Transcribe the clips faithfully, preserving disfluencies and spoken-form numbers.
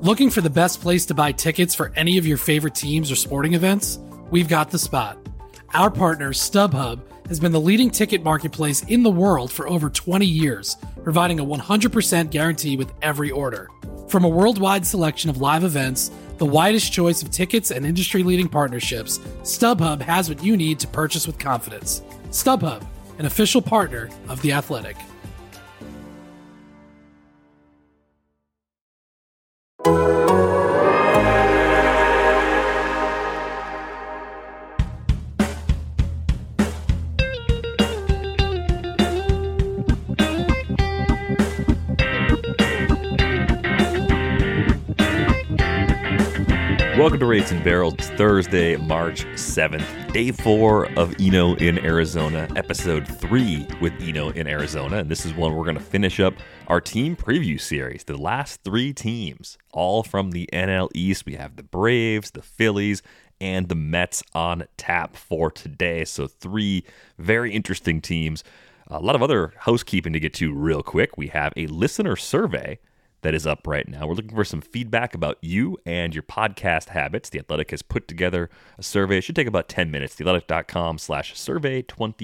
Looking for the best place to buy tickets for any of your favorite teams or sporting events? We've got the spot. Our partner, StubHub, has been the leading ticket marketplace in the world for over twenty years, providing a one hundred percent guarantee with every order. From a worldwide selection of live events, the widest choice of tickets and industry-leading partnerships, StubHub has what you need to purchase with confidence. StubHub, an official partner of The Athletic. Welcome to Rates and Barrels. It's Thursday, March seventh, day four of Eno in Arizona, episode three with Eno in Arizona. And this is one we're going to finish up our team preview series. The last three teams, all from the N L East. We have the Braves, the Phillies, and the Mets on tap for today. So three very interesting teams. A lot of other housekeeping to get to real quick. We have a listener survey that is up right now. We're looking for some feedback about you and your podcast habits. The Athletic has put together a survey. It should take about ten minutes. theathletic.com slash survey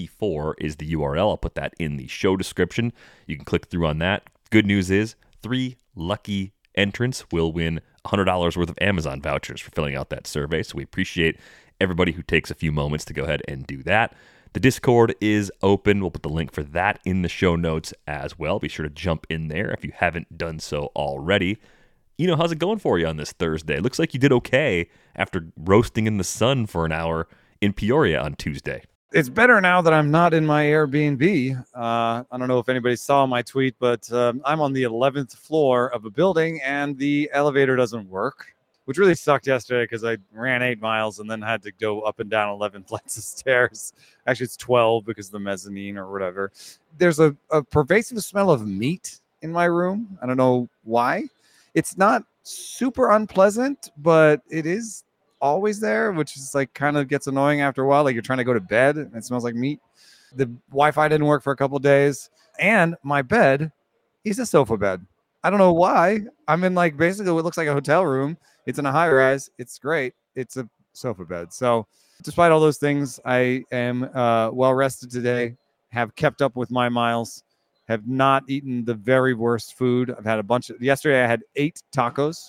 24 is the U R L. I'll put that in the show description. You can click through on that. Good news is three lucky entrants will win one hundred dollars worth of Amazon vouchers for filling out that survey. So we appreciate everybody who takes a few moments to go ahead and do that. The Discord is open. We'll put the link for that in the show notes as well. Be sure to jump in there if you haven't done so already. You know, how's it going for you on this Thursday? Looks like you did okay after roasting in the sun for an hour in Peoria on Tuesday. It's better now that I'm not in my Airbnb. Uh, I don't know if anybody saw my tweet, but um, I'm on the eleventh floor of a building and the elevator doesn't work, which really sucked yesterday because I ran eight miles and then had to go up and down eleven flights of stairs. Actually, it's twelve because of the mezzanine or whatever. There's a, a pervasive smell of meat in my room. I don't know why. It's not super unpleasant, but it is always there, which is like kind of gets annoying after a while. Like you're trying to go to bed and it smells like meat. The Wi-Fi didn't work for a couple of days. And my bed is a sofa bed. I don't know why. I'm in like basically what looks like a hotel room. It's in a high rise. It's great. It's a sofa bed. So despite all those things, I am uh, well rested today, have kept up with my miles, have not eaten the very worst food. I've had a bunch of, yesterday I had eight tacos.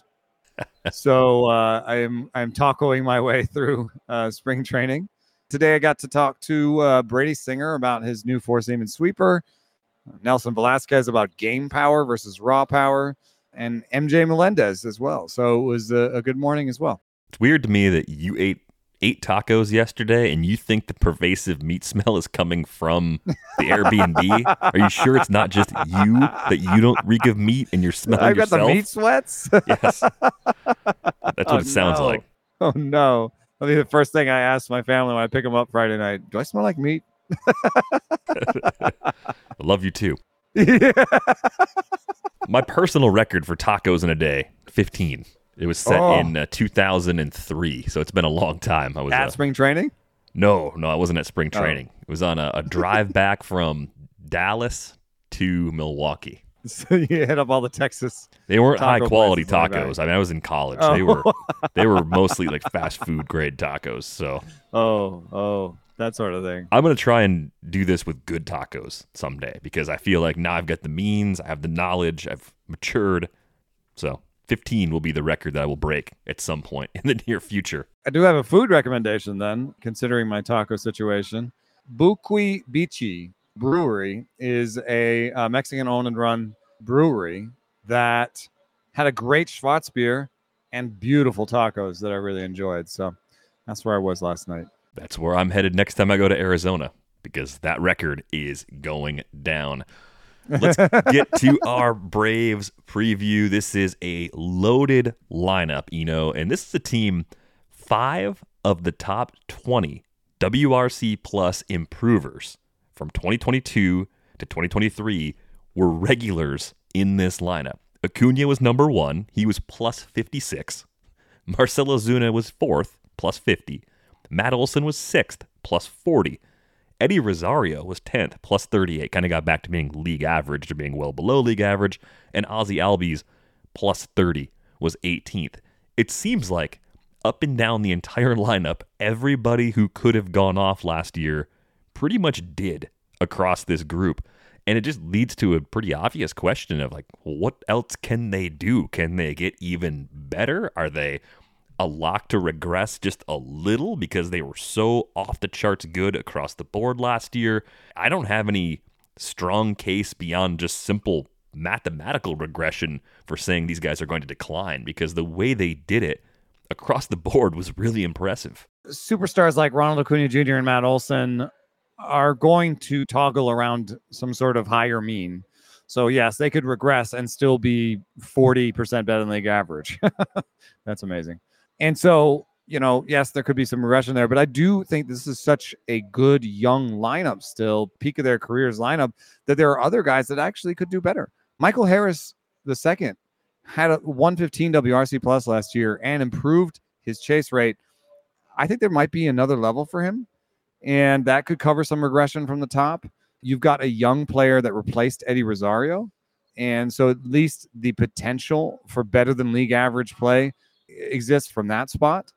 so uh, I am, I'm tacoing my way through uh, spring training. Today I got to talk to uh, Brady Singer about his new four-seam and sweeper, Nelson Velasquez about game power versus raw power, and M J Melendez as well. So it was a, a good morning as well. It's weird to me that you ate eight tacos yesterday and you think the pervasive meat smell is coming from the Airbnb. Are you sure it's not just you, that you don't reek of meat and you're smelling I've yourself? got the meat sweats? Yes. That's what oh, it sounds no. like. Oh, no. I mean, the first thing I asked my family when I pick them up Friday night, do I smell like meat? I love you too. Yeah. My personal record for tacos in a day, fifteen. It was set oh. in uh, two thousand three, so it's been a long time. I was At uh, spring training? No, no, I wasn't at spring training. Oh. It was on a, a drive back from Dallas to Milwaukee. So you hit up all the Texas. They weren't high quality tacos. tacos. I mean, I was in college. Oh. They were they were mostly like fast food grade tacos. So oh, oh, that sort of thing. I'm gonna try and do this with good tacos someday because I feel like now I've got the means, I have the knowledge, I've matured. So fifteen will be the record that I will break at some point in the near future. I do have a food recommendation then, considering my taco situation. Buqui Bichi Brewery is a uh, Mexican-owned and run brewery that had a great Schwarzbier and beautiful tacos that I really enjoyed. So that's where I was last night. That's where I'm headed next time I go to Arizona because that record is going down. Let's get to our Braves preview. This is a loaded lineup, you know, and this is a team, five of the top twenty W R C plus improvers from twenty twenty-two to twenty twenty-three were regulars in this lineup. Acuna was number one. He was plus fifty-six. Marcell Ozuna was fourth, plus fifty. Matt Olson was sixth, plus forty. Eddie Rosario was tenth, plus thirty-eight. Kind of got back to being league average, to being well below league average. And Ozzy Albies, plus thirty, was eighteenth. It seems like up and down the entire lineup, everybody who could have gone off last year pretty much did across this group. And it just leads to a pretty obvious question of like, what else can they do? Can they get even better? Are they a lock to regress just a little because they were so off the charts good across the board last year? I don't have any strong case beyond just simple mathematical regression for saying these guys are going to decline, because the way they did it across the board was really impressive. Superstars like Ronald Acuna Junior and Matt Olson are going to toggle around some sort of higher mean. So yes, they could regress and still be forty percent better than league average. That's amazing. And so, you know, yes, there could be some regression there, but I do think this is such a good young lineup still, peak of their careers lineup, that there are other guys that actually could do better. Michael Harris the second had a one fifteen W R C plus last year and improved his chase rate. I think there might be another level for him, and that could cover some regression from the top. You've got a young player that replaced Eddie Rosario, and so at least the potential for better than league average play exists from that spot.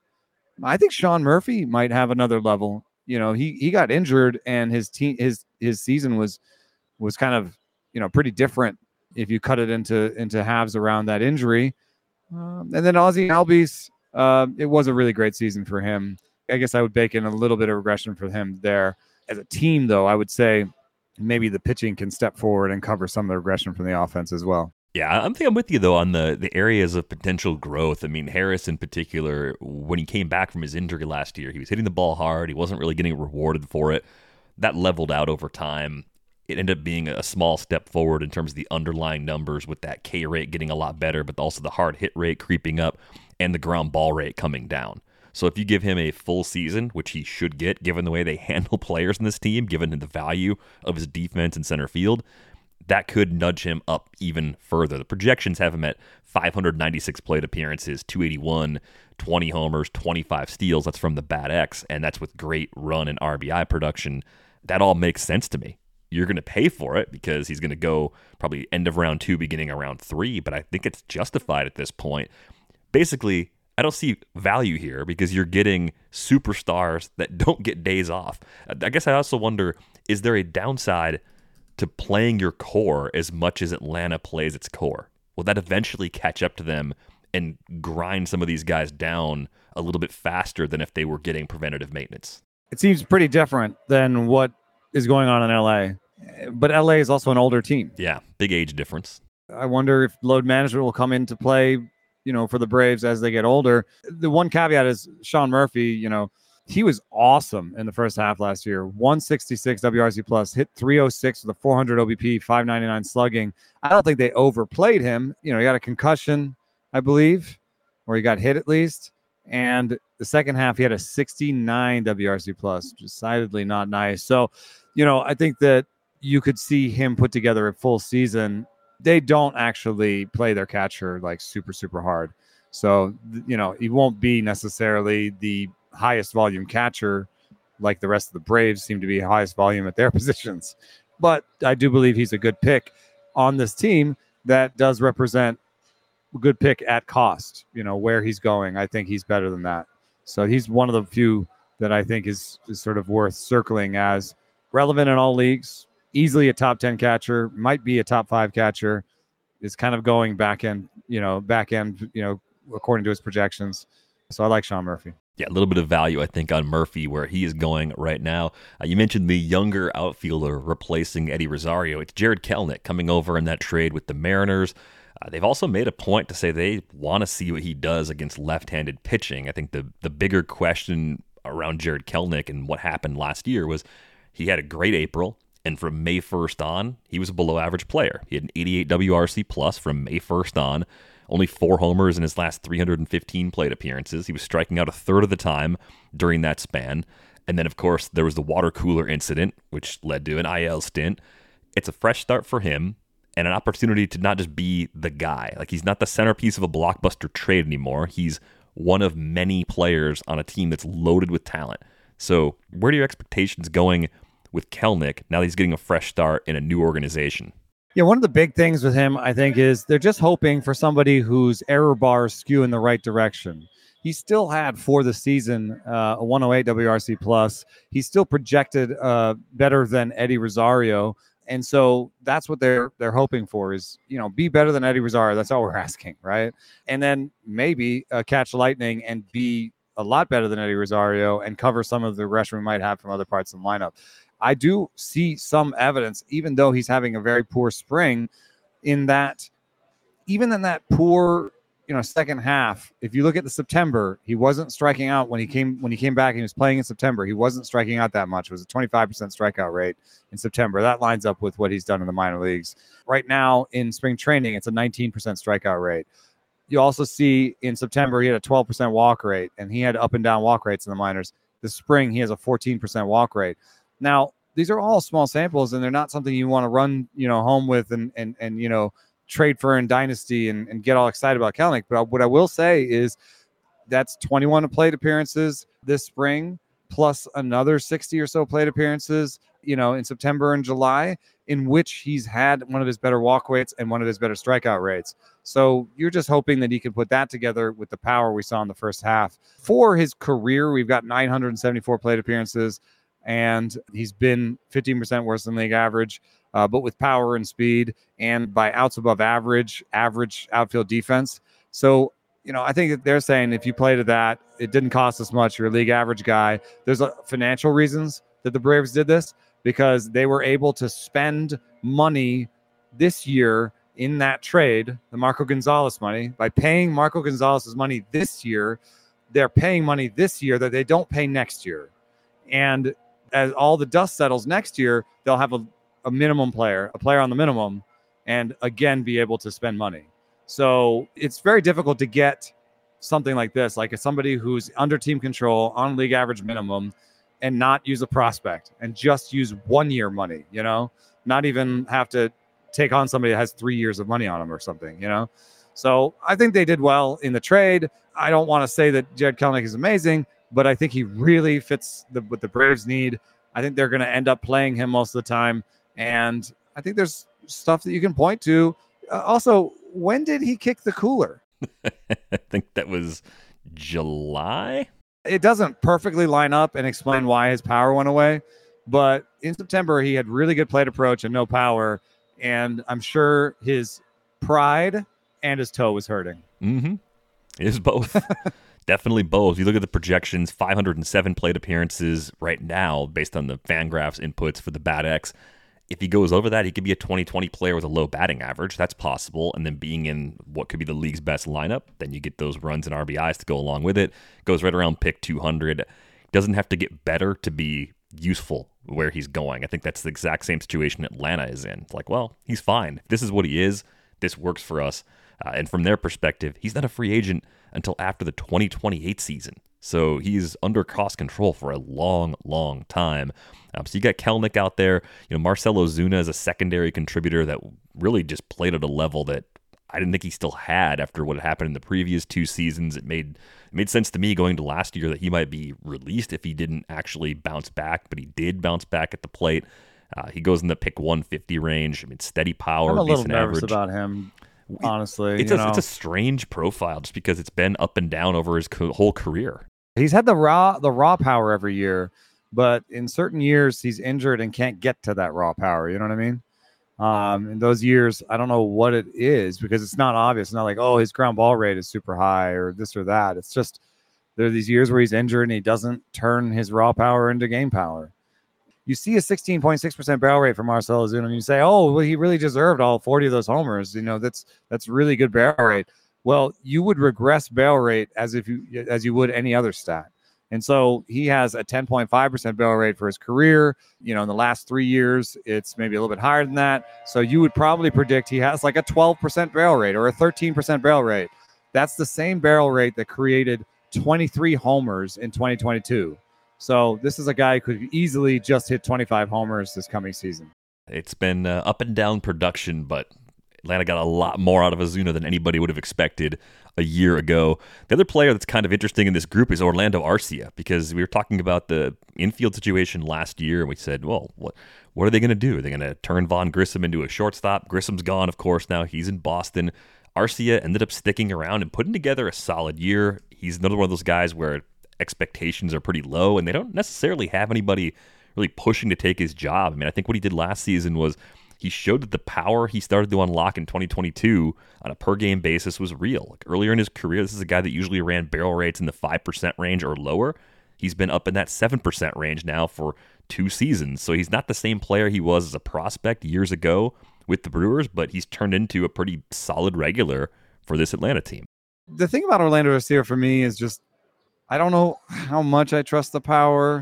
I think Sean Murphy might have another level. You know, he he got injured, and his team his his season was was kind of, you know, pretty different if you cut it into into halves around that injury. Um, and then Ozzie Albies, uh, it was a really great season for him. I guess I would bake in a little bit of regression for him there. As a team, though, I would say maybe the pitching can step forward and cover some of the regression from the offense as well. Yeah, I'm think I'm with you, though, on the, the areas of potential growth. I mean, Harris in particular, when he came back from his injury last year, he was hitting the ball hard. He wasn't really getting rewarded for it. That leveled out over time. It ended up being a small step forward in terms of the underlying numbers, with that K rate getting a lot better, but also the hard hit rate creeping up and the ground ball rate coming down. So if you give him a full season, which he should get, given the way they handle players in this team, given the value of his defense in center field, that could nudge him up even further. The projections have him at five hundred ninety-six plate appearances, two eighty-one, twenty homers, twenty-five steals. That's from the Bat X, and that's with great run and R B I production. That all makes sense to me. You're going to pay for it because he's going to go probably end of round two, beginning of round three, but I think it's justified at this point. Basically, I don't see value here because you're getting superstars that don't get days off. I guess I also wonder, is there a downside to playing your core as much as Atlanta plays its core? Will that eventually catch up to them and grind some of these guys down a little bit faster than if they were getting preventative maintenance? It seems pretty different than what is going on in L A, but L A is also an older team. Yeah, big age difference. I wonder if load management will come into play, you know, for the Braves as they get older. The one caveat is Sean Murphy, you know, he was awesome in the first half last year. one sixty-six W R C plus, hit three oh six with a four hundred O B P, five ninety-nine slugging. I don't think they overplayed him. You know, he got a concussion, I believe, or he got hit at least. And the second half, he had a sixty-nine W R C plus, decidedly not nice. So, you know, I think that you could see him put together a full season. They don't actually play their catcher like super, super hard. So, you know, he won't be necessarily the highest volume catcher like the rest of the Braves seem to be highest volume at their positions. But I do believe he's a good pick on this team that does represent a good pick at cost. You know, where he's going, I think he's better than that. So he's one of the few that I think is, is sort of worth circling as relevant in all leagues, easily a top ten catcher, might be a top five catcher, is kind of going back end, you know, back end, you know, according to his projections. So I like Sean Murphy. Yeah, a little bit of value, I think, on Murphy, where he is going right now. Uh, you mentioned the younger outfielder replacing Eddie Rosario. It's Jarred Kelenic coming over in that trade with the Mariners. Uh, they've also made a point to say they want to see what he does against left-handed pitching. I think the the bigger question around Jarred Kelenic and what happened last year was he had a great April, and from May first on, he was a below-average player. He had an eighty-eight W R C plus from May first on, only four homers in his last three hundred fifteen plate appearances. He was striking out a third of the time during that span. And then, of course, there was the water cooler incident, which led to an I L stint. It's a fresh start for him and an opportunity to not just be the guy. Like, he's not the centerpiece of a blockbuster trade anymore. He's one of many players on a team that's loaded with talent. So where are your expectations going with Kelenic now that he's getting a fresh start in a new organization? Yeah, one of the big things with him, I think, is they're just hoping for somebody whose error bars skew in the right direction. He still had for the season uh, a one oh eight W R C plus. He's still projected uh, better than Eddie Rosario. And so that's what they're they're hoping for is, you know, be better than Eddie Rosario. That's all we're asking, right? And then maybe uh, catch lightning and be a lot better than Eddie Rosario and cover some of the regression we might have from other parts of the lineup. I do see some evidence, even though he's having a very poor spring, in that even in that poor, you know, second half, if you look at the September, he wasn't striking out when he came when he came back and he was playing in September. He wasn't striking out that much. It was a twenty-five percent strikeout rate in September. That lines up with what he's done in the minor leagues. Right now in spring training, it's a nineteen percent strikeout rate. You also see in September, he had a twelve percent walk rate, and he had up and down walk rates in the minors. This spring, he has a fourteen percent walk rate. Now, these are all small samples, and they're not something you want to run, you know, home with and, and, and you know, trade for in Dynasty and, and get all excited about Kelenic. But what I will say is that's twenty-one plate appearances this spring, plus another sixty or so plate appearances, you know, in September and July, in which he's had one of his better walk rates and one of his better strikeout rates. So you're just hoping that he can put that together with the power we saw in the first half. For his career, we've got nine hundred seventy-four plate appearances, and he's been fifteen percent worse than league average, uh, but with power and speed and by outs above average, average outfield defense. So, you know, I think that they're saying if you play to that, it didn't cost us much. You're a league average guy. There's a, financial reasons that the Braves did this because they were able to spend money this year in that trade, the Marco Gonzalez money, by paying Marco Gonzalez's money this year. They're paying money this year that they don't pay next year. And as all the dust settles next year, they'll have a, a minimum player, a player on the minimum, and again, be able to spend money. So it's very difficult to get something like this, like somebody who's under team control on league average minimum and not use a prospect and just use one year money, you know, not even have to take on somebody that has three years of money on them or something, you know? So I think they did well in the trade. I don't want to say that Jarred Kelenic is amazing, but I think he really fits the, what the Braves need. I think they're going to end up playing him most of the time. And I think there's stuff that you can point to. Uh, also, when did he kick the cooler? I think that was July. It doesn't perfectly line up and explain why his power went away. But in September, he had really good plate approach and no power. And I'm sure his pride and his toe was hurting. Mm-hmm. It is both. Definitely both. You look at the projections, five hundred seven plate appearances right now based on the Fangraphs inputs for the BATX. If he goes over that, he could be a twenty twenty player with a low batting average. That's possible. And then being in what could be the league's best lineup, then you get those runs and R B Is to go along with it. Goes right around pick two hundred. Doesn't have to get better to be useful where he's going. I think that's the exact same situation Atlanta is in. It's like, well, he's fine. This is what he is. This works for us. Uh, and from their perspective, he's not a free agent until after the twenty twenty-eight season. So he's under cost control for a long, long time. Um, so you got Kelenic out there. You know, Marcell Ozuna is a secondary contributor that really just played at a level that I didn't think he still had after what had happened in the previous two seasons. It made it made sense to me going to last year that he might be released if he didn't actually bounce back, but he did bounce back at the plate. Uh, he goes in the pick one fifty range. I mean, steady power, I'm a little decent nervous average. about him. Honestly, it's you a, know. it's a strange profile just because it's been up and down over his co- whole career. He's had the raw the raw power every year, but in certain years he's injured and can't get to that raw power. You know what I mean? Um, in those years, I don't know what it is because it's not obvious. It's not like, oh, his ground ball rate is super high or this or that. It's just there are these years where he's injured and he doesn't turn his raw power into game power. You see a sixteen point six percent barrel rate for Marcell Ozuna, and you say, oh, well, he really deserved all forty of those homers. You know, that's that's really good barrel rate. Well, you would regress barrel rate as if you as you would any other stat. And so he has a ten point five percent barrel rate for his career. You know, in the last three years, it's maybe a little bit higher than that. So you would probably predict he has like a twelve percent barrel rate or a thirteen percent barrel rate. That's the same barrel rate that created twenty-three homers in twenty twenty-two. So this is a guy who could easily just hit twenty-five homers this coming season. It's been uh, up and down production, but Atlanta got a lot more out of Ozuna than anybody would have expected a year ago. The other player that's kind of interesting in this group is Orlando Arcia, because we were talking about the infield situation last year, and we said, well, what what are they going to do? Are they going to turn Vaughn Grissom into a shortstop? Grissom's gone, of course, now. He's in Boston. Arcia ended up sticking around and putting together a solid year. He's another one of those guys where expectations are pretty low, and they don't necessarily have anybody really pushing to take his job. I mean, I think what he did last season was he showed that the power he started to unlock in twenty twenty-two on a per-game basis was real. Like earlier in his career, this is a guy that usually ran barrel rates in the five percent range or lower. He's been up in that seven percent range now for two seasons. So he's not the same player he was as a prospect years ago with the Brewers, but he's turned into a pretty solid regular for this Atlanta team. The thing about Orlando Arcia for me is just, I don't know how much I trust the power.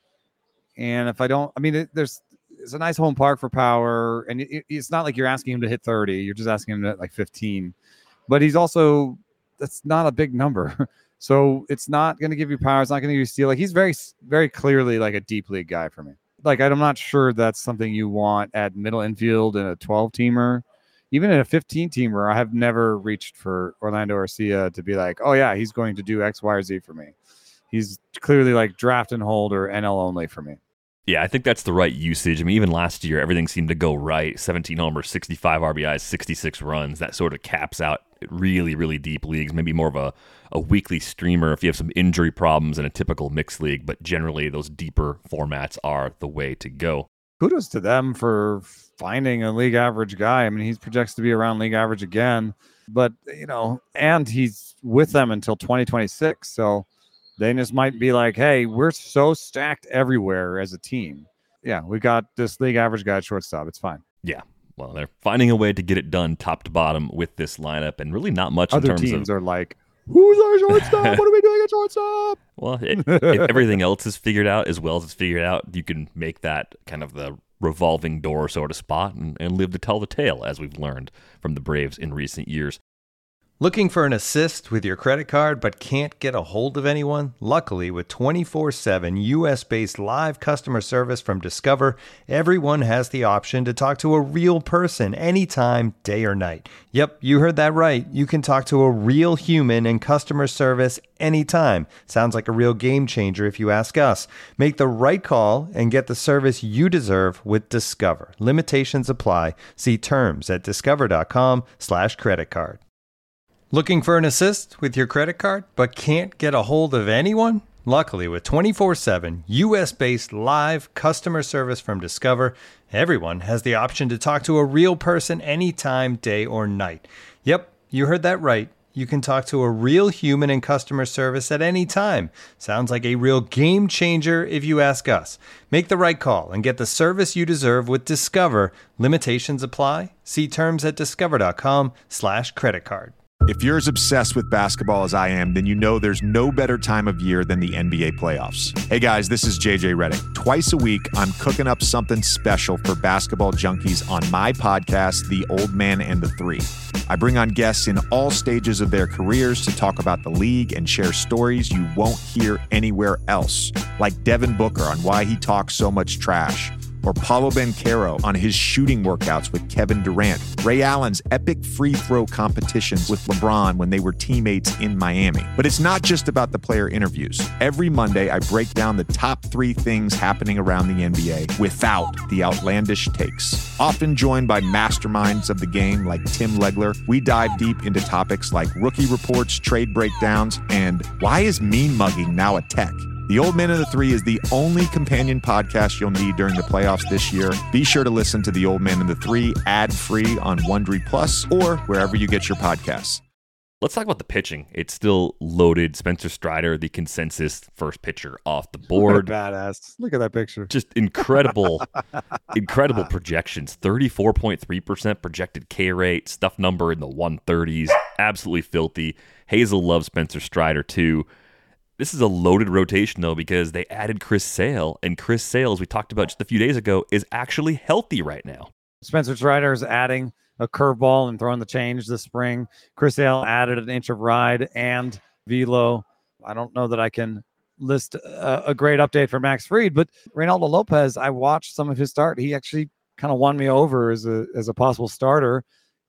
And if I don't, I mean, it, there's, it's a nice home park for power. And it, it's not like you're asking him to hit thirty. You're just asking him to hit like fifteen. But he's also, that's not a big number. So it's not going to give you power. It's not going to give you steal. Like he's very, very clearly like a deep league guy for me. Like, I'm not sure that's something you want at middle infield in a twelve teamer. Even in a fifteen teamer, I have never reached for Orlando Arcia to be like, oh yeah, he's going to do X, Y, or Z for me. He's clearly like draft and hold or N L only for me. Yeah, I think that's the right usage. I mean, even last year, everything seemed to go right. seventeen homers, sixty-five R B Is, sixty-six runs. That sort of caps out really, really deep leagues. Maybe more of a, a weekly streamer if you have some injury problems in a typical mixed league. But generally, those deeper formats are the way to go. Kudos to them for finding a league average guy. I mean, he projects to be around league average again. But, you know, and he's with them until twenty twenty-six. So they just might be like, hey, we're so stacked everywhere as a team. Yeah, we got this league average guy at shortstop. It's fine. Yeah. Well, they're finding a way to get it done top to bottom with this lineup, and really not much Other in terms teams of... are like, who's our shortstop? What are we doing at shortstop? Well, it, if everything else is figured out as well as it's figured out, you can make that kind of the revolving door sort of spot and, and live to tell the tale, as we've learned from the Braves in recent years. Looking for an assist with your credit card but can't get a hold of anyone? Luckily, with twenty-four seven U S-based live customer service from Discover, everyone has the option to talk to a real person anytime, day or night. Yep, you heard that right. You can talk to a real human in customer service anytime. Sounds like a real game changer if you ask us. Make the right call and get the service you deserve with Discover. Limitations apply. See terms at discover.com slash credit card. Looking for an assist with your credit card but can't get a hold of anyone? Luckily, with twenty-four seven U S-based live customer service from Discover, everyone has the option to talk to a real person anytime, day or night. Yep, you heard that right. You can talk to a real human in customer service at any time. Sounds like a real game changer if you ask us. Make the right call and get the service you deserve with Discover. Limitations apply. See terms at discover.com slash credit card. If you're as obsessed with basketball as I am, then you know there's no better time of year than the N B A playoffs. Hey guys, this is J J Redick. Twice a week, I'm cooking up something special for basketball junkies on my podcast, The Old Man and the Three. I bring on guests in all stages of their careers to talk about the league and share stories you won't hear anywhere else, like Devin Booker on why he talks so much trash, or Paolo Banchero on his shooting workouts with Kevin Durant, Ray Allen's epic free throw competitions with LeBron when they were teammates in Miami. But it's not just about the player interviews. Every Monday, I break down the top three things happening around the N B A without the outlandish takes. Often joined by masterminds of the game like Tim Legler, we dive deep into topics like rookie reports, trade breakdowns, and why is mean mugging now a tech? The Old Man and the Three is the only companion podcast you'll need during the playoffs this year. Be sure to listen to The Old Man and the Three ad-free on Wondery Plus or wherever you get your podcasts. Let's talk about the pitching. It's still loaded. Spencer Strider, the consensus first pitcher off the board. Badass. Look at that picture. Just incredible, incredible projections. thirty-four point three percent projected K rate, stuff number in the one thirties. Absolutely filthy. Hazel loves Spencer Strider too. This is a loaded rotation, though, because they added Chris Sale, and Chris Sale, as we talked about just a few days ago, is actually healthy right now. Spencer Strider is adding a curveball and throwing the change this spring. Chris Sale added an inch of ride and velo. I don't know that I can list a, a great update for Max Fried, but Reynaldo Lopez, I watched some of his start. He actually kind of won me over as a as a possible starter.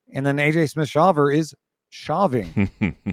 And then A J Smith-Shawver is shoving.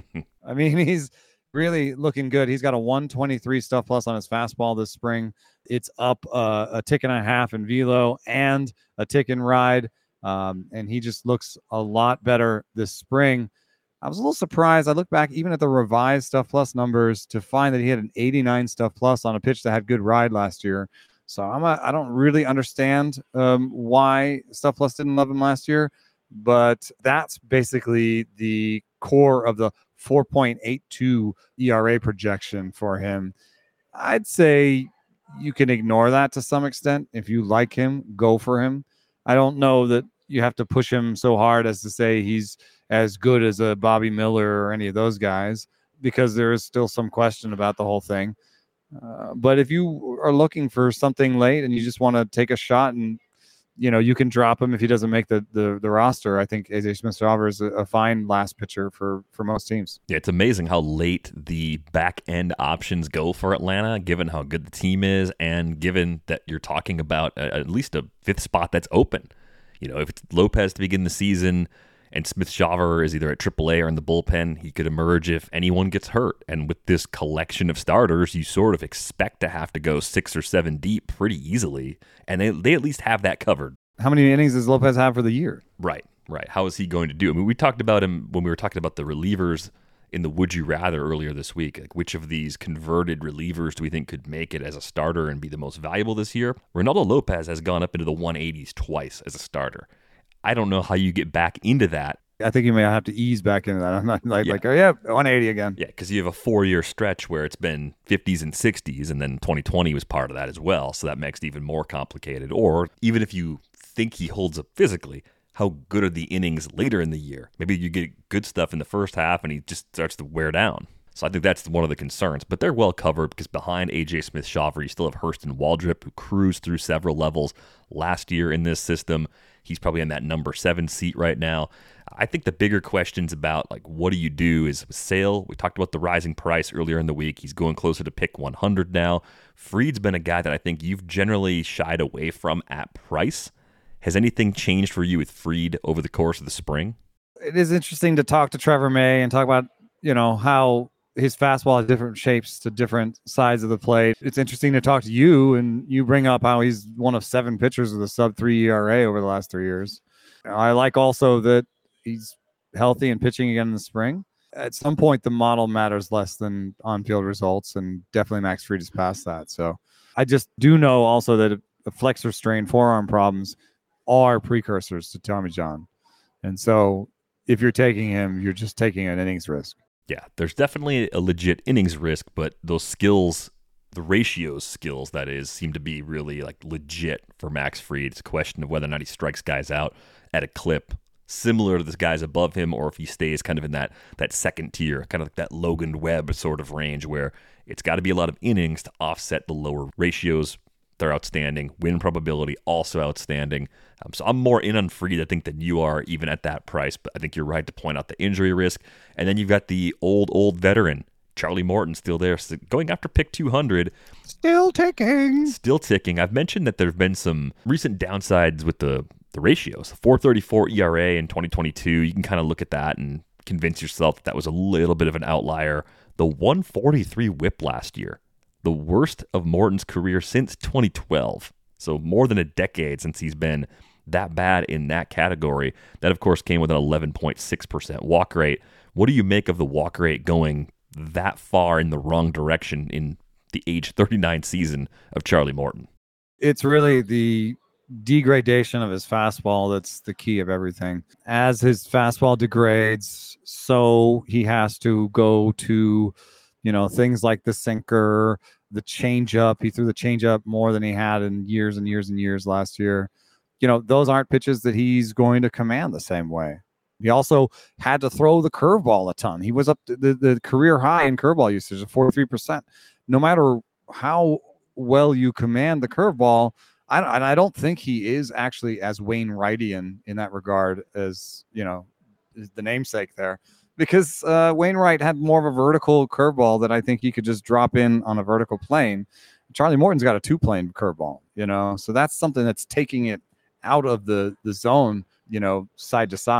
I mean, he's really looking good. He's got a one twenty-three stuff plus on his fastball this spring. It's up uh, a tick and a half in velo and a tick in ride. Um, and he just looks a lot better this spring. I was a little surprised. I looked back even at the revised stuff plus numbers to find that he had an eighty-nine stuff plus on a pitch that had good ride last year. So I'm a, I don't really understand um, why stuff plus didn't love him last year, but that's basically the core of the four point eight two E R A projection for him. I'd say you can ignore that to some extent. If you like him, go for him. I don't know that you have to push him so hard as to say he's as good as a Bobby Miller or any of those guys, because there is still some question about the whole thing. Uh, but if you are looking for something late and you just want to take a shot and, you know, you can drop him if he doesn't make the the, the roster. I think A J Smith-Shawver is a, a fine last pitcher for, for most teams. Yeah, it's amazing how late the back end options go for Atlanta, given how good the team is and given that you're talking about a, at least a fifth spot that's open. You know, if it's Lopez to begin the season and Smith-Shawver is either at triple A or in the bullpen, he could emerge if anyone gets hurt. And with this collection of starters, you sort of expect to have to go six or seven deep pretty easily. And they, they at least have that covered. How many innings does Lopez have for the year? Right, right. How is he going to do? I mean, we talked about him when we were talking about the relievers in the Would You Rather earlier this week. Like, which of these converted relievers do we think could make it as a starter and be the most valuable this year? Reynaldo Lopez has gone up into the one eighties twice as a starter. I don't know how you get back into that. I think you may have to ease back into that. I'm not like, Yeah. like oh, yeah, one eighty again. Yeah, because you have a four-year stretch where it's been fifties and sixties, and then twenty twenty was part of that as well, so that makes it even more complicated. Or even if you think he holds up physically, how good are the innings later in the year? Maybe you get good stuff in the first half, and he just starts to wear down. So I think that's one of the concerns. But they're well covered because behind A J Smith-Shawver, you still have Hurston Waldrep, who cruised through several levels last year in this system. He's probably in that number seven seat right now. I think the bigger questions about, like, what do you do is Sale. We talked about the rising price earlier in the week. He's going closer to pick one hundred now. Fried's been a guy that I think you've generally shied away from at price. Has anything changed for you with Fried over the course of the spring? It is interesting to talk to Trevor May and talk about, you know, how his fastball has different shapes to different sides of the plate. It's interesting to talk to you, and you bring up how he's one of seven pitchers with a sub three E R A over the last three years. I like also that he's healthy and pitching again in the spring. At some point, the model matters less than on-field results, and definitely Max Fried is past that. So I just do know also that the flexor strain forearm problems are precursors to Tommy John. And so if you're taking him, you're just taking an innings risk. Yeah, there's definitely a legit innings risk, but those skills, the ratios skills, that is, seem to be really like legit for Max Fried. It's a question of whether or not he strikes guys out at a clip similar to the guys above him, or if he stays kind of in that that second tier, kind of like that Logan Webb sort of range where it's got to be a lot of innings to offset the lower ratios. They're outstanding. Win probability also outstanding. Um, so I'm more in on Fried, I think, than you are even at that price. But I think you're right to point out the injury risk. And then you've got the old, old veteran, Charlie Morton, still there, so going after pick two hundred. Still ticking. Still ticking. I've mentioned that there have been some recent downsides with the, the ratios. four thirty-four E R A in twenty twenty-two. You can kind of look at that and convince yourself that that was a little bit of an outlier. The one forty-three whip last year, the worst of Morton's career since twenty twelve. So more than a decade since he's been that bad in that category. That, of course, came with an eleven point six percent walk rate. What do you make of the walk rate going that far in the wrong direction in the age thirty-nine season of Charlie Morton? It's really the degradation of his fastball that's the key of everything. As his fastball degrades, so he has to go to, you know, things like the sinker, the changeup. He threw the changeup more than he had in years and years and years last year. You know, those aren't pitches that he's going to command the same way. He also had to throw the curveball a ton. He was up to the, the career high in curveball usage of forty-three percent. No matter how well you command the curveball, I, and I don't think he is actually as Wainwrightian in that regard as, you know, the namesake there. Because uh, Wainwright had more of a vertical curveball that I think he could just drop in on a vertical plane. Charlie Morton's got a two-plane curveball, you know, so that's something that's taking it out of the, the zone, you know, side to side.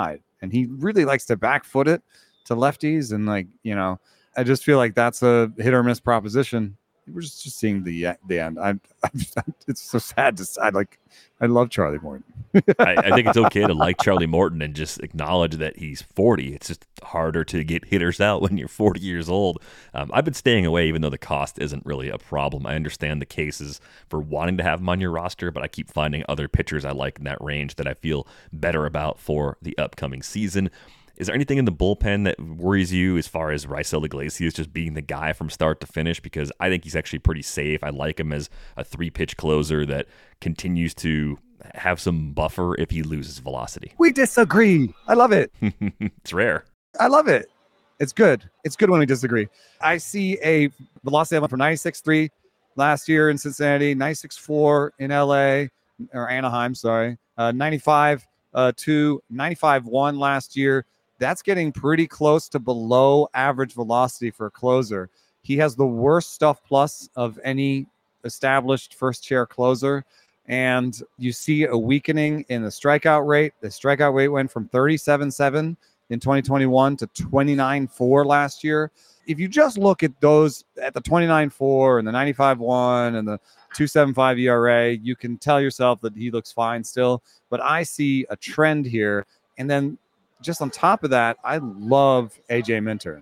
and he really likes to back foot it to lefties. And like, you know, I just feel like that's a hit or miss proposition. We're just, just seeing the the end. I, I, it's so sad to I like. I love Charlie Morton. I, I think it's okay to like Charlie Morton and just acknowledge that he's forty. It's just harder to get hitters out when you're forty years old. Um, I've been staying away, even though the cost isn't really a problem. I understand the cases for wanting to have him on your roster, but I keep finding other pitchers I like in that range that I feel better about for the upcoming season. Is there anything in the bullpen that worries you as far as Raisel Iglesias just being the guy from start to finish? Because I think he's actually pretty safe. I like him as a three-pitch closer that continues to have some buffer if he loses velocity. We disagree. I love it. It's rare. I love it. It's good. It's good when we disagree. I see a velocity level for ninety-six point three last year in Cincinnati, ninety-six point four in L A, or Anaheim, sorry, uh, ninety-five uh, two, ninety-five point one last year. That's getting pretty close to below average velocity for a closer. He has the worst stuff plus of any established first chair closer. And you see a weakening in the strikeout rate. The strikeout rate went from thirty-seven point seven in twenty twenty-one to twenty-nine point four last year. If you just look at those at the twenty-nine point four and the ninety-five point one and the two point seven five E R A, you can tell yourself that he looks fine still. But I see a trend here. And then just on top of that, I love A J Minter.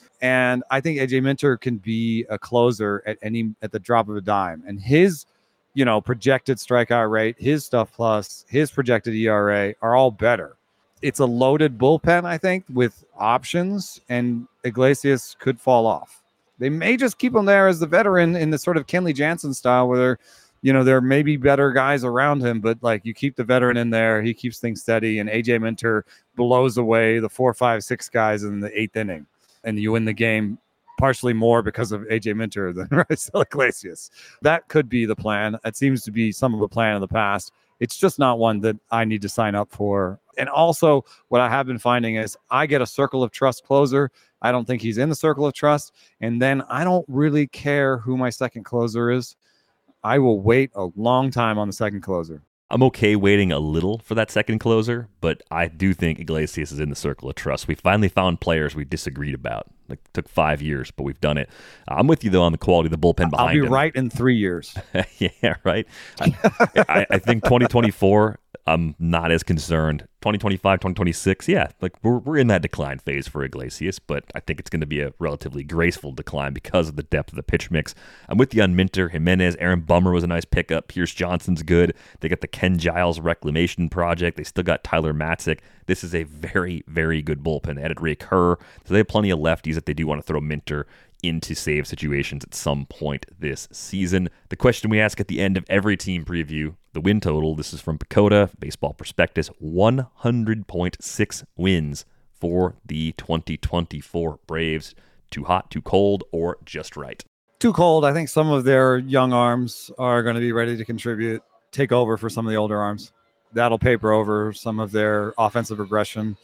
And I think A J Minter can be a closer at any at the drop of a dime. And his, you know, projected strikeout rate, his stuff plus, his projected E R A are all better. It's a loaded bullpen, I think, with options, and Iglesias could fall off. They may just keep him there as the veteran in the sort of Kenley Jansen style where they're, you know, there may be better guys around him, but like you keep the veteran in there, he keeps things steady, and A J Minter blows away the four, five, six guys in the eighth inning, and you win the game partially more because of A J Minter than Raisel Iglesias. That could be the plan. It seems to be some of the plan in the past. It's just not one that I need to sign up for. And also, what I have been finding is I get a circle of trust closer. I don't think he's in the circle of trust, and then I don't really care who my second closer is. I will wait a long time on the second closer. I'm okay waiting a little for that second closer, but I do think Iglesias is in the circle of trust. We finally found players we disagreed about. Like, it took five years, but we've done it. I'm with you, though, on the quality of the bullpen behind I'll be him. right in three years. Yeah, right? I, I, I think twenty twenty-four, I'm not as concerned. twenty twenty-five, twenty twenty-six, yeah, like we're we're in that decline phase for Iglesias, but I think it's going to be a relatively graceful decline because of the depth of the pitch mix. I'm with you on Minter, Jimenez, Aaron Bummer was a nice pickup. Pierce Johnson's good. They got the Ken Giles Reclamation Project. They still got Tyler Matzik. This is a very, very good bullpen. They added Ray Kerr, so they have plenty of lefties that they do want to throw Minter into save situations at some point this season. The question we ask at the end of every team preview, the win total, this is from Pacoda, Baseball Prospectus, one hundred point six wins for the twenty twenty-four Braves. Too hot, too cold, or just right? Too cold. I think some of their young arms are going to be ready to contribute, take over for some of the older arms. That'll paper over some of their offensive regression.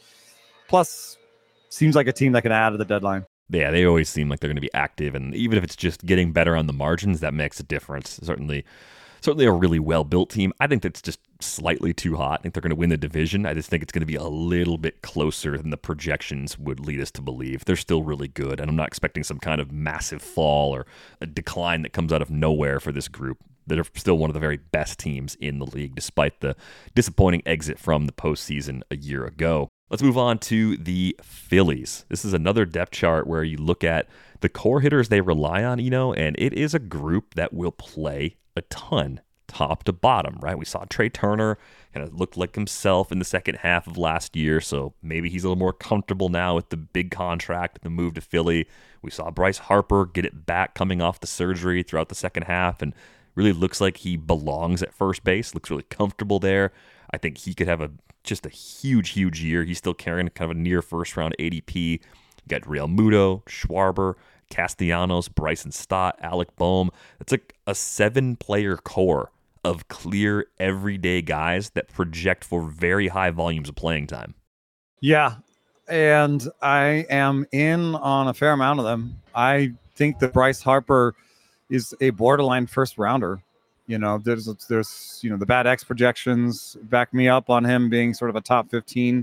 Plus, seems like a team that can add to the deadline. Yeah, they always seem like they're going to be active, and even if it's just getting better on the margins, that makes a difference. Certainly, certainly a really well-built team. I think that's just slightly too hot. I think they're going to win the division. I just think it's going to be a little bit closer than the projections would lead us to believe. They're still really good, and I'm not expecting some kind of massive fall or a decline that comes out of nowhere for this group. They're still one of the very best teams in the league, despite the disappointing exit from the postseason a year ago. Let's move on to the Phillies. This is another depth chart where you look at the core hitters they rely on, you know, and it is a group that will play a ton, top to bottom, right? We saw Trey Turner kind of looked like himself in the second half of last year, so maybe he's a little more comfortable now with the big contract, the move to Philly. We saw Bryce Harper get it back coming off the surgery throughout the second half, and really looks like he belongs at first base, looks really comfortable there. I think he could have a just a huge, huge year. He's still carrying kind of a near first-round A D P. You got Real Muto, Schwarber, Castellanos, Bryson Stott, Alec Boehm. It's like a seven-player core of clear, everyday guys that project for very high volumes of playing time. Yeah, and I am in on a fair amount of them. I think that Bryce Harper is a borderline first-rounder. You know, there's, there's, you know, the Bad X projections back me up on him being sort of a top fifteen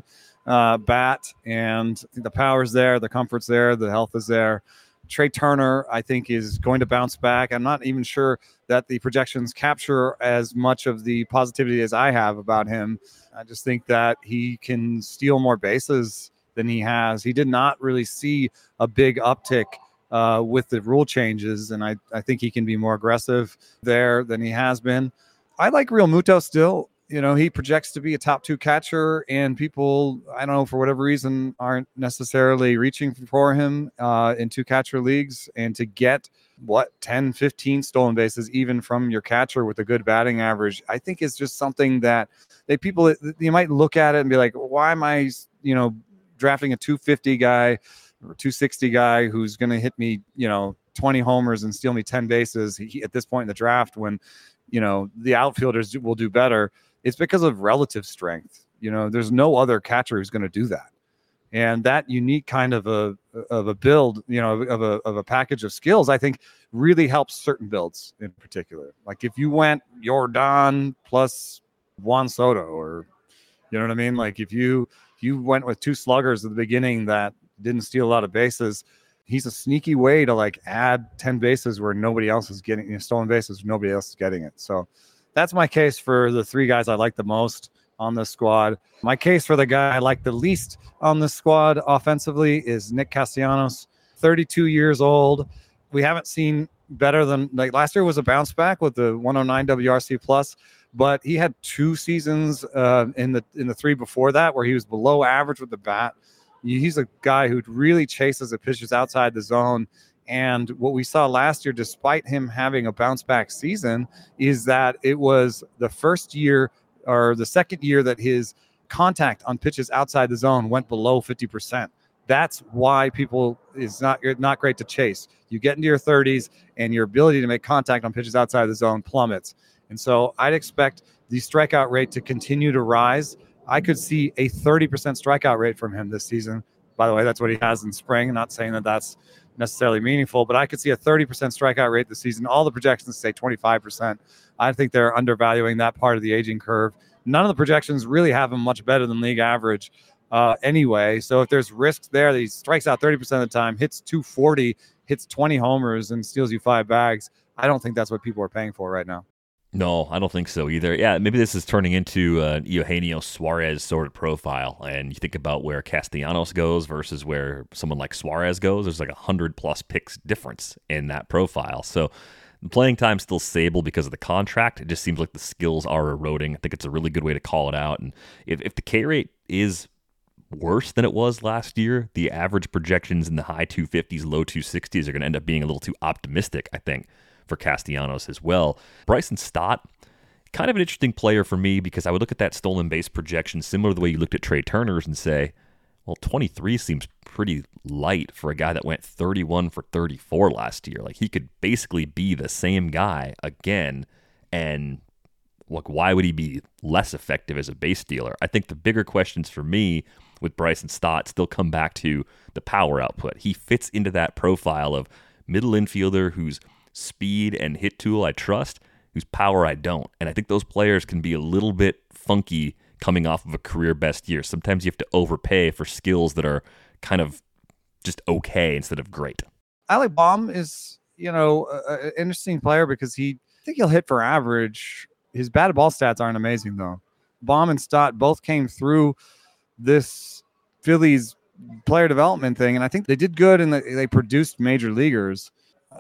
uh, bat, and the power's there, the comfort's there, the health is there. Trey Turner, I think, is going to bounce back. I'm not even sure that the projections capture as much of the positivity as I have about him. I just think that he can steal more bases than he has. He did not really see a big uptick uh, with the rule changes, and I, I think he can be more aggressive there than he has been. I like Real Muto still. You know, he projects to be a top two catcher, and people, I don't know, for whatever reason, aren't necessarily reaching for him uh, in two catcher leagues. And to get, what, ten, fifteen stolen bases, even from your catcher with a good batting average, I think is just something that they people, you might look at it and be like, why am I, you know, drafting a two fifty guy or two sixty guy who's going to hit me, you know, twenty homers and steal me ten bases he, at this point in the draft when, you know, the outfielders will do better. It's because of relative strength. You know, there's no other catcher who's going to do that. And that unique kind of a of a build, you know, of a of a package of skills, I think really helps certain builds in particular. Like if you went Yordan plus Juan Soto, or you know what I mean? Like if you if you went with two sluggers at the beginning that didn't steal a lot of bases, he's a sneaky way to like add ten bases where nobody else is getting, you know, stolen bases, nobody else is getting it. So that's my case for the three guys I like the most on this squad. My case for the guy I like the least on this squad offensively is Nick Castellanos, thirty-two years old. We haven't seen better than, like last year was a bounce back with the one oh nine W R C plus, but he had two seasons uh, in the in the three before that where he was below average with the bat. He's a guy who really chases the pitches outside the zone. And what we saw last year, despite him having a bounce back season, is that it was the first year or the second year that his contact on pitches outside the zone went below fifty percent. That's why people is not not great to chase. You get into your thirties and your ability to make contact on pitches outside the zone plummets. And so I'd expect the strikeout rate to continue to rise. I could see a thirty percent strikeout rate from him this season. By the way, that's what he has in spring. I'm not saying that that's necessarily meaningful, but I could see a thirty percent strikeout rate this season. All the projections say twenty-five percent. I think they're undervaluing that part of the aging curve. None of the projections really have him much better than league average uh, anyway. So if there's risk there that he strikes out thirty percent of the time, hits two forty, hits twenty homers, and steals you five bags, I don't think that's what people are paying for right now. No, I don't think so either. Yeah, maybe this is turning into an Eugenio Suarez sort of profile, and you think about where Castellanos goes versus where someone like Suarez goes. There's like a hundred plus picks difference in that profile. So the playing time's still stable because of the contract. It just seems like the skills are eroding. I think it's a really good way to call it out. And if, if the K rate is worse than it was last year, the average projections in the high two fifties, low two sixties are going to end up being a little too optimistic, I think, for Castellanos as well. Bryson Stott, kind of an interesting player for me because I would look at that stolen base projection similar to the way you looked at Trey Turner's and say, well, twenty-three seems pretty light for a guy that went thirty-one for thirty-four last year. Like he could basically be the same guy again, and like why would he be less effective as a base stealer? I think the bigger questions for me with Bryson Stott still come back to the power output. He fits into that profile of middle infielder who's speed and hit tool I trust, whose power I don't. And I think those players can be a little bit funky coming off of a career best year. Sometimes you have to overpay for skills that are kind of just okay instead of great. Alec Bohm is, you know, an interesting player because he, I think he'll hit for average. His batted ball stats aren't amazing though. Bohm and Stott both came through this Phillies player development thing, and I think they did good and they produced major leaguers.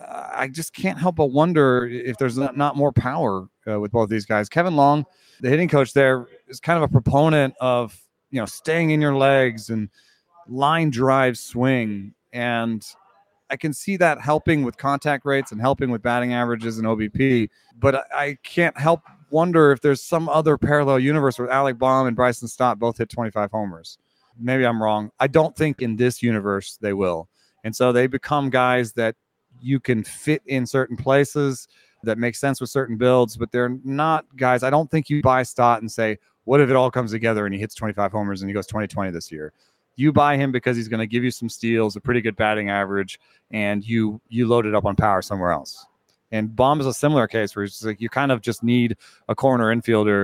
I just can't help but wonder if there's not, not more power uh, with both these guys. Kevin Long, the hitting coach there, is kind of a proponent of, you know, staying in your legs and line drive swing. And I can see that helping with contact rates and helping with batting averages and O B P. But I, I can't help wonder if there's some other parallel universe where Alec Bohm and Bryson Stott both hit twenty-five homers. Maybe I'm wrong. I don't think in this universe they will. And so they become guys that you can fit in certain places that make sense with certain builds, but they're not guys. I don't think you buy Stott and say, what if it all comes together and he hits twenty-five homers and he goes twenty twenty this year? You buy him because he's going to give you some steals, a pretty good batting average, and you you load it up on power somewhere else. And Bohm is a similar case where it's like you kind of just need a corner infielder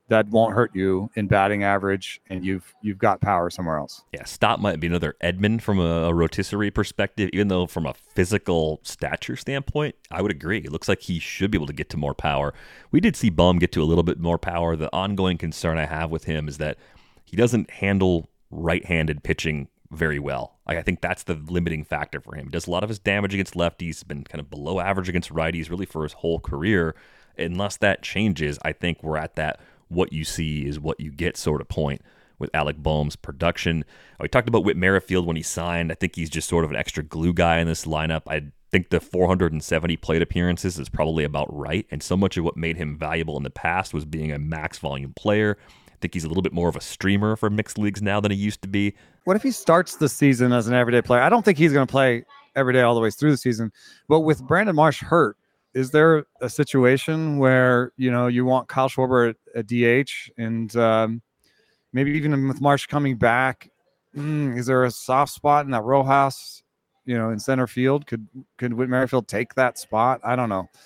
that won't hurt you in batting average, and you've you've got power somewhere else. Yeah, Stott might be another Edman from a, a rotisserie perspective, even though from a physical stature standpoint, I would agree. It looks like he should be able to get to more power. We did see Bum get to a little bit more power. The ongoing concern I have with him is that he doesn't handle right-handed pitching very well. Like, I think that's the limiting factor for him. He does a lot of his damage against lefties, been kind of below average against righties really for his whole career. Unless that changes, I think we're at that what you see is what you get sort of point with Alec Boehm's production. We talked about Whit Merrifield when he signed. I think he's just sort of an extra glue guy in this lineup. I think the four hundred seventy plate appearances is probably about right, and so much of what made him valuable in the past was being a max volume player. I think he's a little bit more of a streamer for mixed leagues now than he used to be. What if he starts the season as an everyday player? I don't think he's going to play every day all the way through the season, but with Brandon Marsh hurt, is there a situation where, you know, you want Kyle Schwarber at, at D H and um, maybe even with Marsh coming back, mm, is there a soft spot in that Rojas, you know, in center field? Could could Whit Merrifield take that spot? I don't know.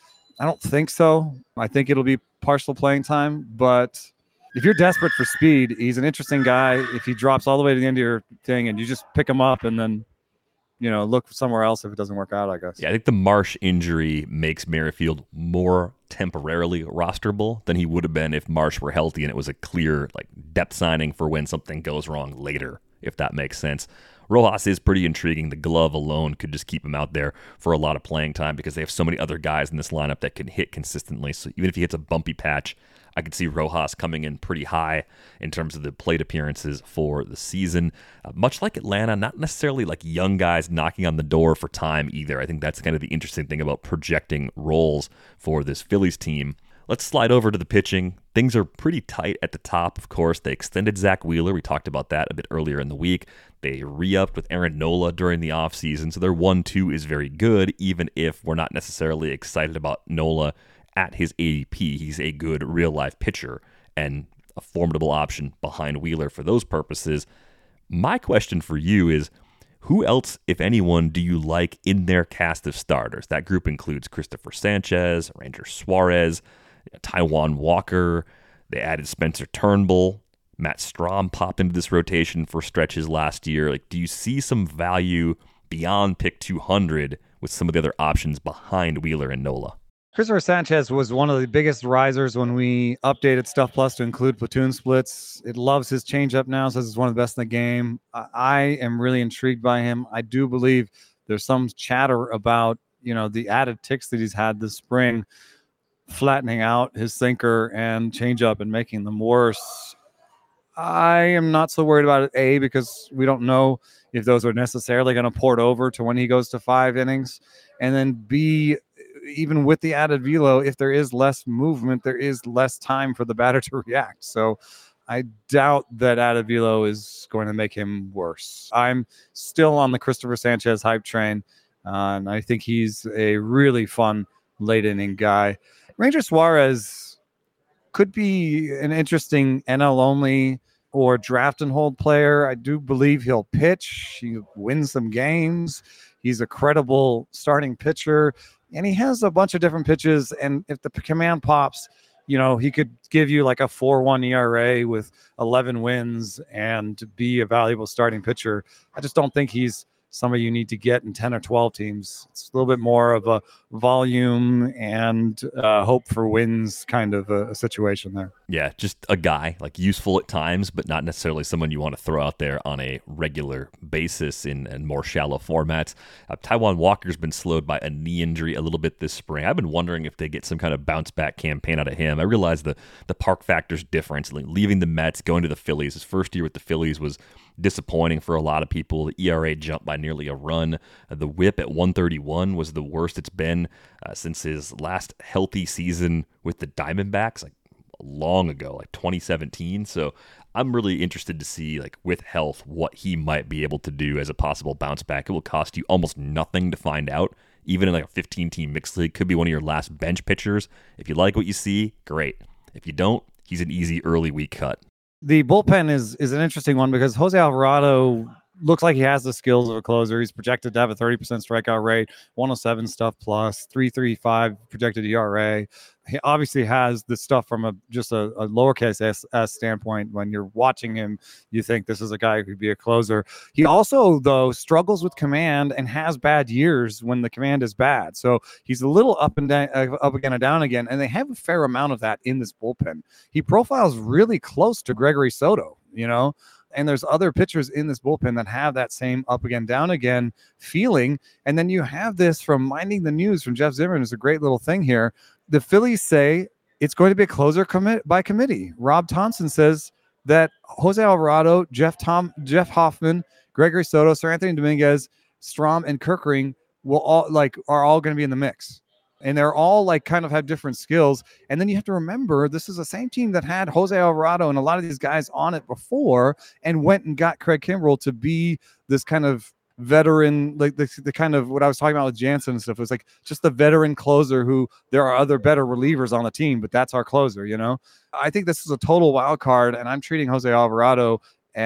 I don't think so. I think it'll be partial playing time, but if you're desperate for speed, he's an interesting guy. If he drops all the way to the end of your thing and you just pick him up and then, you know, look somewhere else if it doesn't work out, I guess. Yeah, I think the Marsh injury makes Merrifield more temporarily rosterable than he would have been if Marsh were healthy and it was a clear like depth signing for when something goes wrong later, if that makes sense. Rojas is pretty intriguing. The glove alone could just keep him out there for a lot of playing time because they have so many other guys in this lineup that can hit consistently. So even if he hits a bumpy patch, I could see Rojas coming in pretty high in terms of the plate appearances for the season. Uh, much like Atlanta, not necessarily like young guys knocking on the door for time either. I think that's kind of the interesting thing about projecting roles for this Phillies team. Let's slide over to the pitching. Things are pretty tight at the top, of course. They extended Zach Wheeler. We talked about that a bit earlier in the week. They re-upped with Aaron Nola during the offseason, so their one two is very good, even if we're not necessarily excited about Nola at his A D P. He's a good real-life pitcher and a formidable option behind Wheeler for those purposes. My question for you is, who else, if anyone, do you like in their cast of starters? That group includes Christopher Sanchez, Ranger Suarez, Taijuan Walker. They added Spencer Turnbull. Matt Strahm popped into this rotation for stretches last year. Like, do you see some value beyond pick two hundred with some of the other options behind Wheeler and Nola? Christopher Sanchez was one of the biggest risers when we updated Stuff Plus to include platoon splits. It loves his changeup now, says it's one of the best in the game. I am really intrigued by him. I do believe there's some chatter about, you know, the added ticks that he's had this spring, flattening out his sinker and changeup and making them worse. I am not so worried about it, A, because we don't know if those are necessarily going to port over to when he goes to five innings. And then B, even with the added velo, if there is less movement, there is less time for the batter to react. So I doubt that added velo is going to make him worse. I'm still on the Christopher Sanchez hype train, uh, and I think he's a really fun late inning guy. Ranger Suarez could be an interesting N L only or draft and hold player. I do believe he'll pitch. He wins some games. He's a credible starting pitcher. And he has a bunch of different pitches, and if the command pops, you know, he could give you like a four one E R A with eleven wins and be a valuable starting pitcher. I just don't think he's somebody you need to get in ten or twelve teams. It's a little bit more of a volume and uh, hope for wins kind of a, a situation there. Yeah, just a guy, like useful at times, but not necessarily someone you want to throw out there on a regular basis in, in more shallow formats. Uh, Taijuan Walker's been slowed by a knee injury a little bit this spring. I've been wondering if they get some kind of bounce back campaign out of him. I realize the, the park factor's different. Like leaving the Mets, going to the Phillies. His first year with the Phillies was disappointing for a lot of people. The E R A jumped by nearly a run. Uh, the whip at one thirty-one was the worst it's been uh, since his last healthy season with the Diamondbacks, like long ago, like twenty seventeen. So I'm really interested to see, like with health, what he might be able to do as a possible bounce back. It will cost you almost nothing to find out. Even in like a fifteen-team mixed league, could be one of your last bench pitchers. If you like what you see, great. If you don't, he's an easy early week cut. The bullpen is is an interesting one because Jose Alvarado looks like he has the skills of a closer. He's projected to have a thirty percent strikeout rate, one oh seven stuff plus, three thirty-five projected E R A. He obviously has the stuff from a just a, a lowercase s, s standpoint. When you're watching him, you think this is a guy who could be a closer. He also, though, struggles with command and has bad years when the command is bad. So he's a little up and down, uh, up again and down again, and they have a fair amount of that in this bullpen. He profiles really close to Gregory Soto, you know, and there's other pitchers in this bullpen that have that same up again, down again feeling. And then you have this from Minding the News from Jeff Zimmerman is a great little thing here. The Phillies say it's going to be a closer commit by committee. Rob Thompson says that Jose Alvarado, Jeff Tom, Jeff Hoffman, Gregory Soto, Sir Anthony Dominguez, Strom, and Kerkering will all like are all going to be in the mix. And they're all like kind of have different skills. And then you have to remember, this is the same team that had Jose Alvarado and a lot of these guys on it before and went and got Craig Kimbrell to be this kind of veteran, like the, the kind of what I was talking about with Jansen and stuff. It was like just the veteran closer who there are other better relievers on the team, but that's our closer, you know? I think this is a total wild card, and I'm treating Jose Alvarado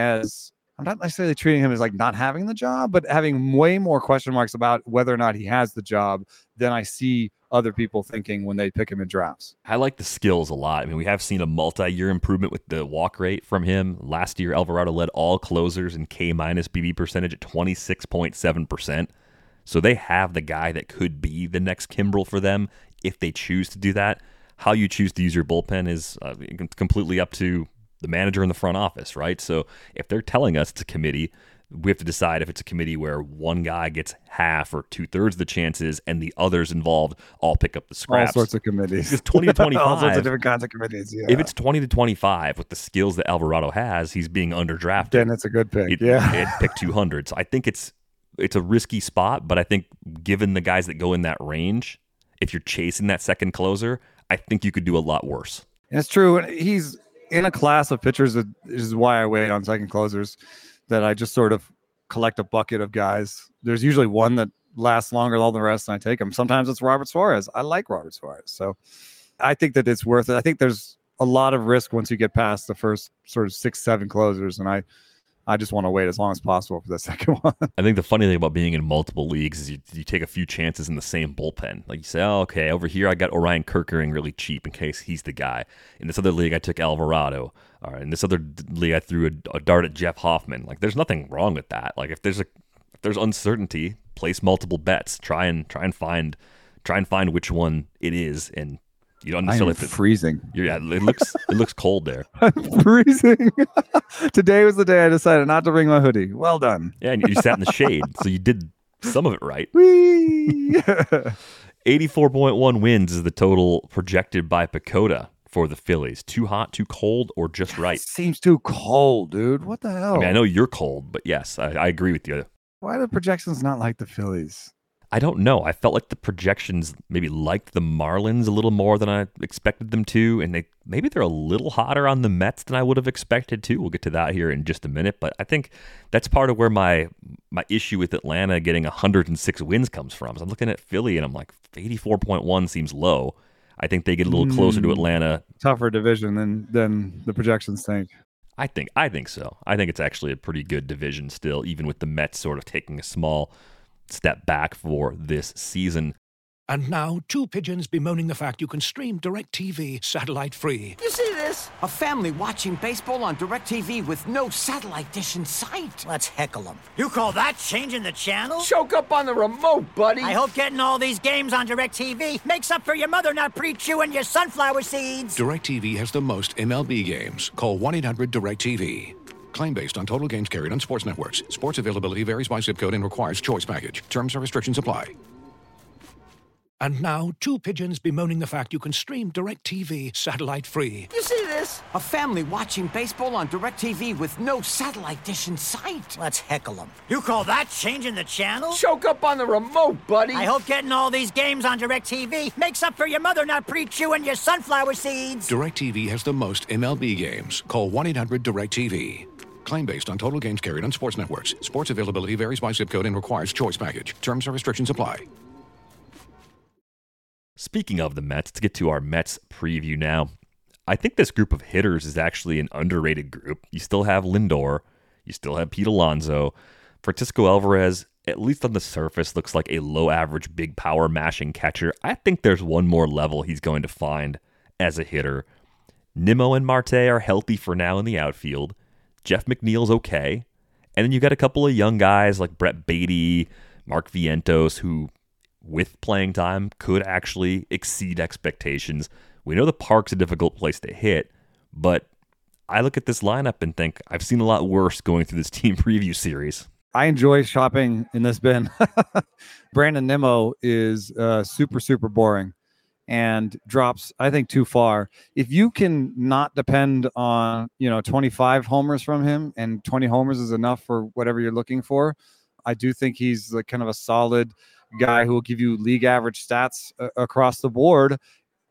as I'm not necessarily treating him as like not having the job, but having way more question marks about whether or not he has the job than I see other people thinking when they pick him in drafts. I like the skills a lot. I mean, we have seen a multi-year improvement with the walk rate from him. Last year, Alvarado led all closers in K minus B B percentage at twenty-six point seven percent. So they have the guy that could be the next Kimbrel for them if they choose to do that. How you choose to use your bullpen is uh, completely up to the manager in the front office, right? So if they're telling us it's a committee, we have to decide if it's a committee where one guy gets half or two thirds of the chances and the others involved all pick up the scraps. All sorts of committees. It's twenty to twenty-five. All sorts of different kinds of committees. Yeah. If it's twenty to twenty-five with the skills that Alvarado has, he's being underdrafted. Then it's a good pick. It, yeah. It picked two hundred. So I think it's it's a risky spot, but I think given the guys that go in that range, if you're chasing that second closer, I think you could do a lot worse. And it's true. He's in a class of pitchers that is why I wait on second closers, that I just sort of collect a bucket of guys. There's usually one that lasts longer than all the rest, and I take them. Sometimes it's Robert Suarez. I like Robert Suarez. So I think that it's worth it. I think there's a lot of risk once you get past the first sort of six, seven closers, and I I just want to wait as long as possible for the second one. I think the funny thing about being in multiple leagues is you, you take a few chances in the same bullpen. Like you say, oh, okay, over here I got Orion Kerkering really cheap in case he's the guy. In this other league, I took Alvarado. All right, in this other league, I threw a, a dart at Jeff Hoffman. Like, there's nothing wrong with that. Like, if there's a if there's uncertainty, place multiple bets. Try and try and find try and find which one it is, and you don't necessarily. I am freezing. Yeah, it looks it looks cold there. I'm freezing. Today was the day I decided not to bring my hoodie. Well done. Yeah, and you sat in the shade, so you did some of it right. Whee! eighty-four point one wins is the total projected by Pacoda for the Phillies. Too hot, too cold, or just right? It seems too cold, dude. What the hell? I mean, I know you're cold, but yes, I, I agree with you. Why are the projections not like the Phillies? I don't know. I felt like the projections maybe liked the Marlins a little more than I expected them to, and they maybe they're a little hotter on the Mets than I would have expected to. We'll get to that here in just a minute, but I think that's part of where my my issue with Atlanta getting one hundred six wins comes from. So I'm looking at Philly, and I'm like, eighty-four point one seems low. I think they get a little closer to Atlanta. Tougher division than than the projections think. I think I think so. I think it's actually a pretty good division still, even with the Mets sort of taking a small step back for this season. And now, two pigeons bemoaning the fact you can stream DirecTV satellite-free. You see this? A family watching baseball on DirecTV with no satellite dish in sight. Let's heckle them. You call that changing the channel? Choke up on the remote, buddy. I hope getting all these games on DirecTV makes up for your mother not pre-chewing your sunflower seeds. DirecTV has the most M L B games. Call one eight hundred direct T V. Claim based on total games carried on sports networks. Sports availability varies by zip code and requires choice package. Terms and restrictions apply. And now, two pigeons bemoaning the fact you can stream DirecTV satellite-free. You see this? A family watching baseball on DirecTV with no satellite dish in sight. Let's heckle them. You call that changing the channel? Choke up on the remote, buddy. I hope getting all these games on DirecTV makes up for your mother not pre-chewing your sunflower seeds. DirecTV has the most M L B games. Call one eight hundred direct T V. Claim based on total games carried on sports networks. Sports availability varies by zip code and requires choice package. Terms and restrictions apply. Speaking of the Mets, to get to our Mets preview now, I think this group of hitters is actually an underrated group. You still have Lindor, you still have Pete Alonso, Francisco Alvarez, at least on the surface, looks like a low-average, big power mashing catcher. I think there's one more level he's going to find as a hitter. Nimmo and Marte are healthy for now in the outfield. Jeff McNeil's okay. And then you got a couple of young guys like Brett Beatty, Mark Vientos, who, with playing time, could actually exceed expectations. We know the park's a difficult place to hit, but I look at this lineup and think I've seen a lot worse going through this team preview series. I enjoy shopping in this bin. Brandon Nimmo is uh, super, super boring and drops, I think, too far. If you can not depend on, you know, twenty-five homers from him, and twenty homers is enough for whatever you're looking for, I do think he's like kind of a solid guy who will give you league average stats uh, across the board.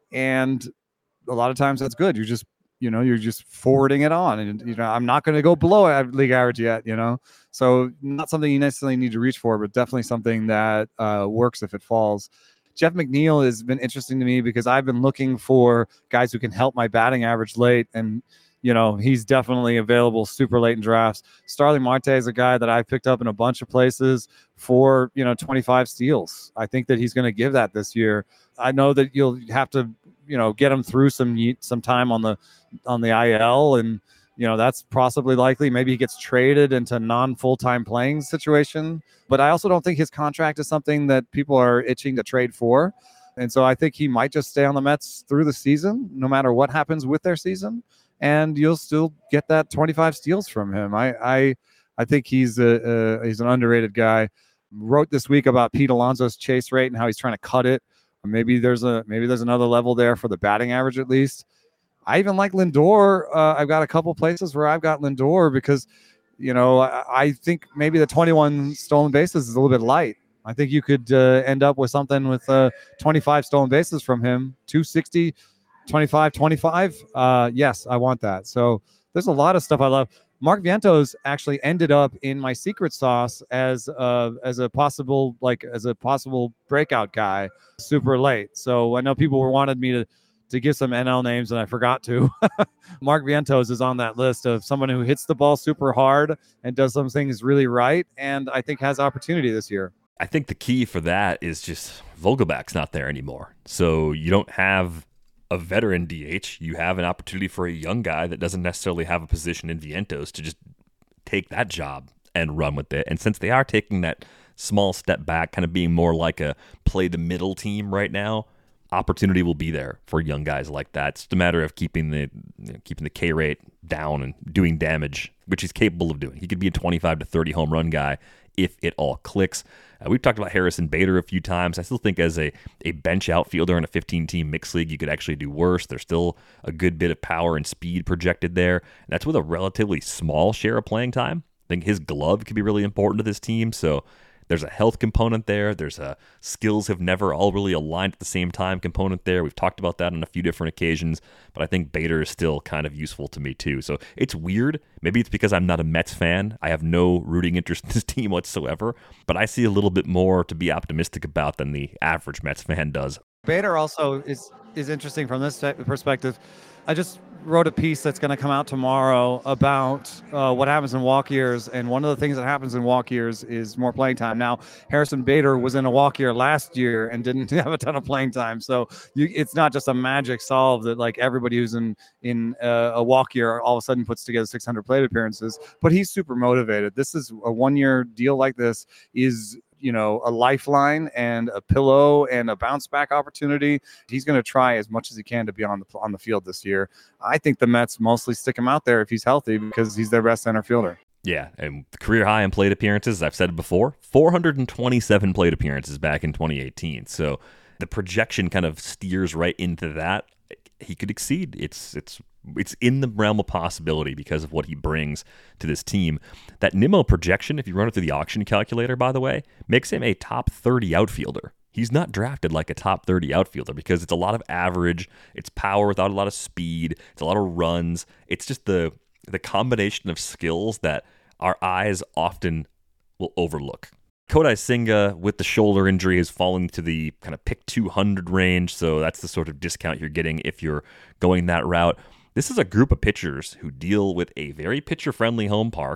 And a lot of times that's good. You're just, you know, you're just forwarding it on, and, you know, I'm not going to go below league average yet, you know, so not something you necessarily need to reach for, but definitely something that uh, works if it falls. Jeff McNeil has been interesting to me because I've been looking for guys who can help my batting average late, and, you know, he's definitely available super late in drafts. Starling Marte is a guy that I picked up in a bunch of places for, you know, twenty-five steals. I think that he's going to give that this year. I know that you'll have to, you know, get him through some some time on the on the I L, and, you know, that's possibly likely. Maybe he gets traded into non-full-time playing situation, but I also don't think his contract is something that people are itching to trade for. And so I think he might just stay on the Mets through the season, no matter what happens with their season, and you'll still get that twenty-five steals from him. I I, I think he's a, a he's an underrated guy. Wrote this week about Pete Alonso's chase rate and how he's trying to cut it. Maybe there's a maybe there's another level there for the batting average at least. I even like Lindor. Uh, I've got a couple places where I've got Lindor because, you know, I, I think maybe the twenty-one stolen bases is a little bit light. I think you could uh, end up with something with uh, twenty-five stolen bases from him, two sixty, twenty-five, twenty-five. Uh, yes, I want that. So there's a lot of stuff I love. Mark Vientos actually ended up in my secret sauce as uh, as a possible like as a possible breakout guy super late. So I know people were wanted me to to give some N L names, and I forgot to. Mark Vientos is on that list of someone who hits the ball super hard and does some things really right, and I think has opportunity this year. I think the key for that is just Vogelback's not there anymore. So you don't have a veteran D H. You have an opportunity for a young guy that doesn't necessarily have a position in Vientos to just take that job and run with it. And since they are taking that small step back, kind of being more like a play the middle team right now, opportunity will be there for young guys like that. It's just a matter of keeping the you know, keeping the K rate down and doing damage, which he's capable of doing. He could be a twenty-five to thirty home run guy if it all clicks. Uh, we've talked about Harrison Bader a few times. I still think as a, a bench outfielder in a fifteen-team mixed league, you could actually do worse. There's still a good bit of power and speed projected there. And that's with a relatively small share of playing time. I think his glove could be really important to this team. So there's a health component there. There's a skills have never all really aligned at the same time component there. We've talked about that on a few different occasions, but I think Bader is still kind of useful to me too. So it's weird. Maybe it's because I'm not a Mets fan. I have no rooting interest in this team whatsoever, but I see a little bit more to be optimistic about than the average Mets fan does. Bader also is is interesting from this perspective. I just wrote a piece that's going to come out tomorrow about uh, what happens in walk years, and one of the things that happens in walk years is more playing time. Now, Harrison Bader was in a walk year last year and didn't have a ton of playing time, so you, it's not just a magic solve that like everybody who's in in uh, a walk year all of a sudden puts together six hundred plate appearances. But he's super motivated. This is a one-year deal like this is, you know, a lifeline and a pillow and a bounce back opportunity. He's going to try as much as he can to be on the on the field this year. I think the Mets mostly stick him out there if he's healthy because he's their best center fielder. Yeah, and the career high in plate appearances, as I've said before, four hundred twenty-seven plate appearances back in twenty eighteen. So the projection kind of steers right into that. He could exceed. It's it's it's in the realm of possibility because of what he brings to this team. That Nimmo projection, if you run it through the auction calculator, by the way, makes him a top thirty outfielder. He's not drafted like a top thirty outfielder because it's a lot of average, it's power without a lot of speed, it's a lot of runs. It's just the the combination of skills that our eyes often will overlook. Kodai Senga with the shoulder injury is falling to the kind of pick two hundred range, so that's the sort of discount you're getting if you're going that route. This is a group of pitchers who deal with a very pitcher-friendly home park.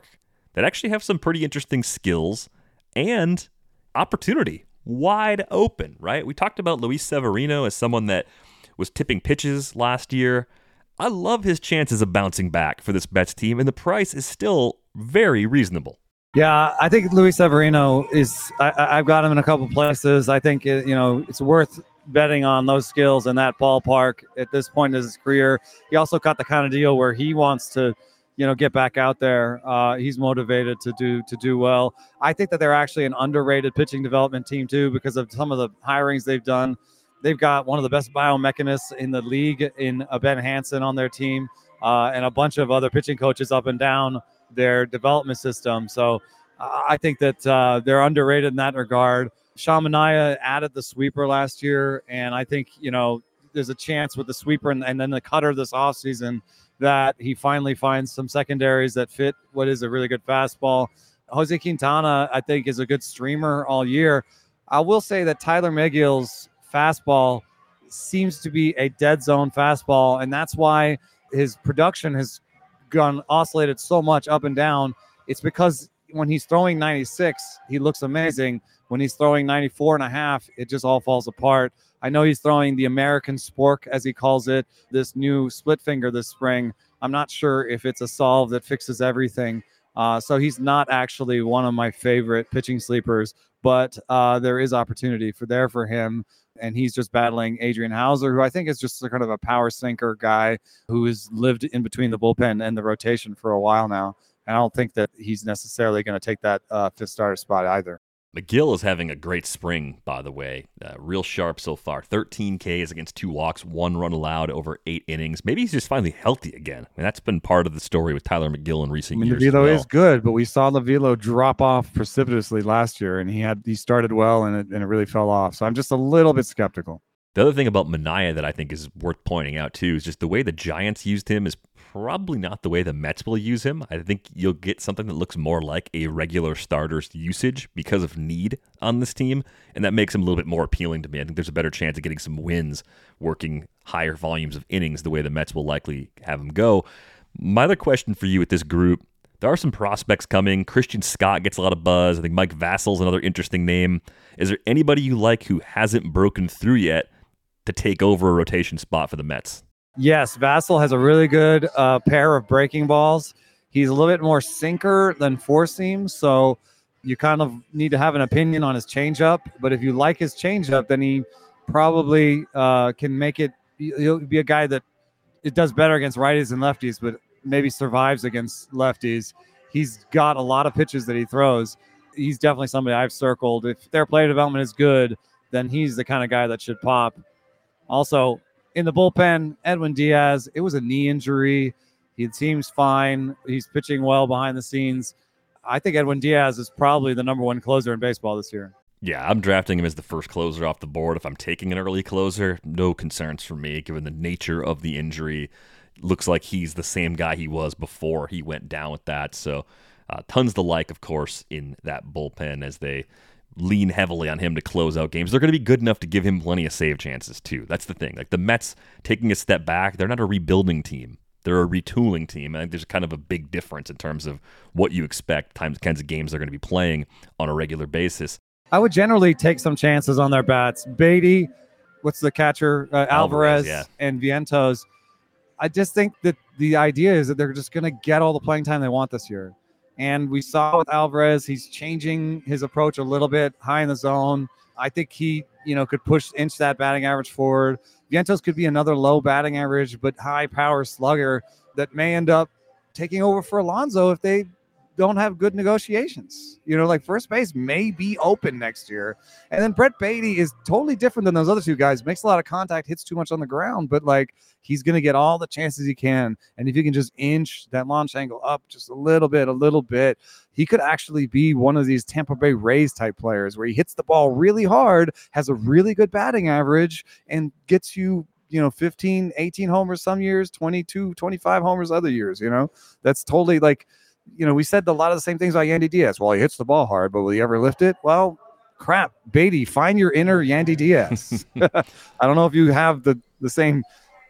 that actually have some pretty interesting skills and opportunity wide open, right? We talked about Luis Severino as someone that was tipping pitches last year. I love his chances of bouncing back for this Mets team, and the price is still very reasonable. Yeah, I think Luis Severino is, I, I've got him in a couple places. I think, it, you know, it's worth betting on those skills in that ballpark at this point in his career. He also got the kind of deal where he wants to, you know, get back out there. Uh, he's motivated to do to do well. I think that they're actually an underrated pitching development team too, because of some of the hirings they've done. They've got one of the best biomechanists in the league in uh, Ben Hansen on their team, uh, and a bunch of other pitching coaches up and down their development system. So uh, I think that uh, they're underrated in that regard. Sean Manaea added the sweeper last year, and I think, you know, there's a chance with the sweeper and, and then the cutter this offseason that he finally finds some secondaries that fit what is a really good fastball. Jose Quintana, I think, is a good streamer all year. I will say that Tyler McGill's fastball seems to be a dead zone fastball, and that's why his production has gone oscillated so much up and down. It's because when he's throwing ninety-six, he looks amazing. When he's throwing ninety-four and a half, it just all falls apart. I know he's throwing the American Spork, as he calls it, this new split finger this spring. I'm not sure if it's a solve that fixes everything. Uh, so he's not actually one of my favorite pitching sleepers, but uh, there is opportunity for there for him. And he's just battling Adrian Hauser, who I think is just a kind of a power sinker guy who has lived in between the bullpen and the rotation for a while now. And I don't think that he's necessarily going to take that uh, fifth starter spot either. McGill is having a great spring, by the way. Uh, real sharp so far. thirteen Ks against two walks, one run allowed over eight innings. Maybe he's just finally healthy again. I mean, that's been part of the story with Tyler McGill in recent I mean, years. The velo well. is good, but we saw the velo drop off precipitously last year, and he had he started well, and it, and it really fell off. So I'm just a little bit skeptical. The other thing about Manaea that I think is worth pointing out, too, is just the way the Giants used him is probably not the way the Mets will use him. I think you'll get something that looks more like a regular starter's usage because of need on this team, and that makes him a little bit more appealing to me. I think there's a better chance of getting some wins working higher volumes of innings the way the Mets will likely have him go. My other question for you with this group, there are some prospects coming. Christian Scott gets a lot of buzz. I think Mike Vassal's another interesting name. Is there anybody you like who hasn't broken through yet to take over a rotation spot for the Mets? Yes, Vassal has a really good uh, pair of breaking balls. He's a little bit more sinker than four seam, so you kind of need to have an opinion on his changeup. But if you like his changeup, then he probably uh, can make it. He'll be a guy that it does better against righties and lefties, but maybe survives against lefties. He's got a lot of pitches that he throws. He's definitely somebody I've circled. If their player development is good, then he's the kind of guy that should pop. Also, in the bullpen, Edwin Diaz, it was a knee injury. He seems fine. He's pitching well behind the scenes. I think Edwin Diaz is probably the number one closer in baseball this year. Yeah, I'm drafting him as the first closer off the board. If I'm taking an early closer, no concerns for me, given the nature of the injury. Looks like he's the same guy he was before he went down with that. So uh, tons to like, of course, in that bullpen as they lean heavily on him to close out games. They're going to be good enough to give him plenty of save chances, too. That's the thing. Like the Mets taking a step back, they're not a rebuilding team. They're a retooling team. I think there's kind of a big difference in terms of what you expect, times kinds of games they're going to be playing on a regular basis. I would generally take some chances on their bats. Beatty, what's the catcher? Uh, Alvarez, Alvarez yeah. and Vientos. I just think that the idea is that they're just going to get all the playing time they want this year. And we saw with Alvarez, he's changing his approach a little bit, high in the zone. I think he, you know, could push inch that batting average forward. Vientos could be another low batting average, but high power slugger that may end up taking over for Alonso if they don't have good negotiations. You know, like first base may be open next year. And then Brett Beatty is totally different than those other two guys. Makes a lot of contact, hits too much on the ground, but like he's going to get all the chances he can. And if you can just inch that launch angle up just a little bit, a little bit, he could actually be one of these Tampa Bay Rays type players where he hits the ball really hard, has a really good batting average, and gets you, you know, fifteen, eighteen homers some years, twenty-two, twenty-five homers other years, you know. That's totally like, you know, we said a lot of the same things about Yandy Diaz. Well, he hits the ball hard, but will he ever lift it? Well, crap. Beatty, find your inner Yandy Diaz. I don't know if you have the, the same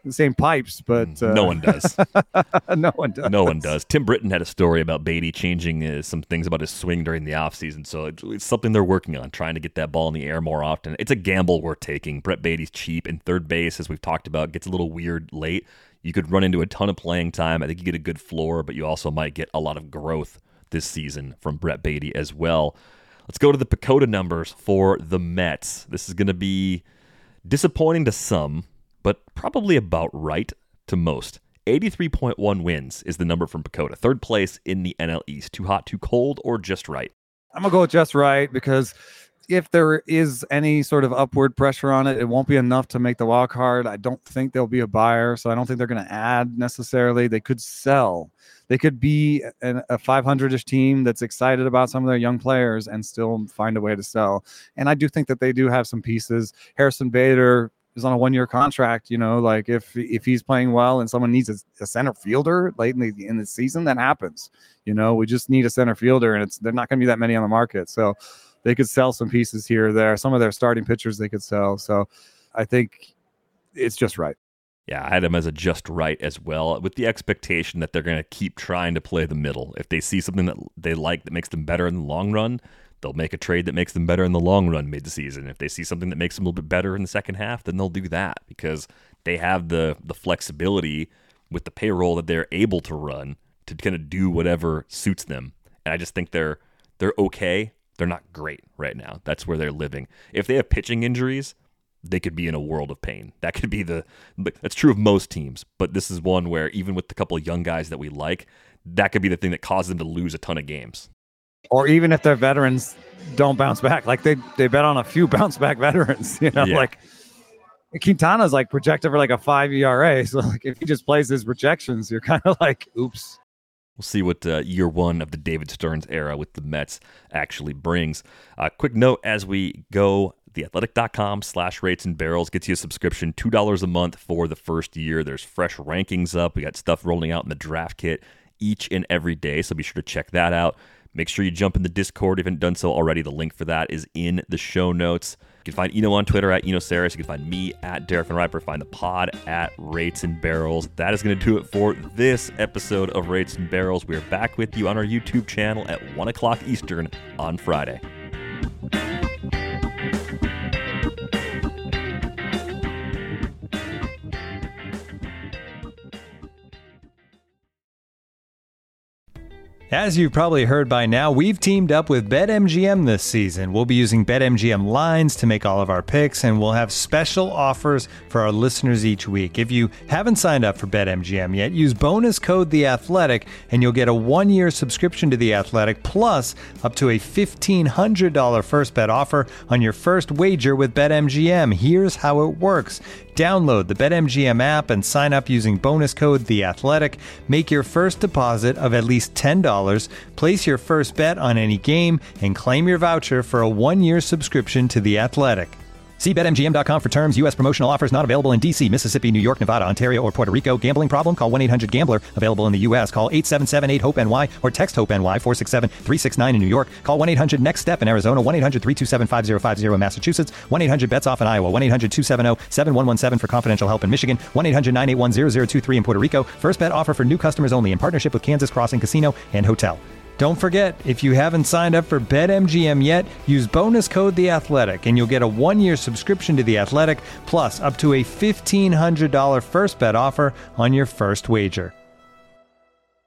the same pipes, but uh, no one does. no one does. No one does. Tim Britton had a story about Beatty changing uh, some things about his swing during the offseason, so it's, it's something they're working on, trying to get that ball in the air more often. It's a gamble worth taking. Brett Beatty's cheap, and third base, as we've talked about, gets a little weird late. You could run into a ton of playing time. I think you get a good floor, but you also might get a lot of growth this season from Brett Beatty as well. Let's go to the PECOTA numbers for the Mets. This is going to be disappointing to some, but probably about right to most. eighty-three point one wins is the number from PECOTA. Third place in the N L East. Too hot, too cold, or just right? I'm going to go with just right, because if there is any sort of upward pressure on it, it won't be enough to make the wild card. I don't think there'll be a buyer, so I don't think they're going to add necessarily. They could sell. They could be an, a five hundred-ish team that's excited about some of their young players and still find a way to sell. And I do think that they do have some pieces. Harrison Bader is on a one-year contract. You know, like if if he's playing well and someone needs a, a center fielder late in the in the season, that happens. You know, we just need a center fielder, and it's they're not going to be that many on the market. So they could sell some pieces here or there. Some of their starting pitchers they could sell. So I think it's just right. Yeah, I had them as a just right as well, with the expectation that they're going to keep trying to play the middle. If they see something that they like that makes them better in the long run, they'll make a trade that makes them better in the long run mid-season. If they see something that makes them a little bit better in the second half, then they'll do that, because they have the the flexibility with the payroll that they're able to run to kind of do whatever suits them. And I just think they're they're okay. They're not great right now. That's where they're living. If they have pitching injuries, they could be in a world of pain. That could be the, that's true of most teams, but this is one where even with the couple of young guys that we like, that could be the thing that causes them to lose a ton of games. Or even if their veterans don't bounce back, like they, they bet on a few bounce back veterans, you know, yeah. like Quintana's like projected for like a five E R A. So like if he just plays his projections, you're kind of like, oops. We'll see what uh, year one of the David Stearns era with the Mets actually brings. Uh, quick note as we go, theathletic.com slash rates and barrels gets you a subscription, two dollars a month for the first year. There's fresh rankings up. We got stuff rolling out in the draft kit each and every day, so be sure to check that out. Make sure you jump in the Discord if you haven't done so already. The link for that is in the show notes. You can find Eno on Twitter at EnoSaris. You can find me at Derek Van Riper. Find the pod at Rates and Barrels. That is going to do it for this episode of Rates and Barrels. We are back with you on our YouTube channel at one o'clock Eastern on Friday. As you've probably heard by now, we've teamed up with BetMGM this season. We'll be using BetMGM lines to make all of our picks, and we'll have special offers for our listeners each week. If you haven't signed up for BetMGM yet, use bonus code The Athletic, and you'll get a one-year subscription to The Athletic, plus up to a fifteen hundred dollars first bet offer on your first wager with BetMGM. Here's how it works. Download the BetMGM app and sign up using bonus code The Athletic. Make your first deposit of at least ten dollars, place your first bet on any game, and claim your voucher for a one-year subscription to The Athletic. See Bet M G M dot com for terms. U S promotional offers not available in D C, Mississippi, New York, Nevada, Ontario, or Puerto Rico. Gambling problem? Call one eight hundred gambler. Available in the U S. Call eight seven seven eight hope N Y or text HOPE-NY four six seven three six nine in New York. Call one eight hundred next step in Arizona. one eight hundred three two seven five zero five zero in Massachusetts. one eight hundred bets off in Iowa. one eight hundred two seven zero seven one one seven for confidential help in Michigan. one eight hundred nine eight one zero zero two three in Puerto Rico. First bet offer for new customers only in partnership with Kansas Crossing Casino and Hotel. Don't forget, if you haven't signed up for BetMGM yet, use bonus code The Athletic, and you'll get a one-year subscription to The Athletic, plus up to a fifteen hundred dollars first bet offer on your first wager.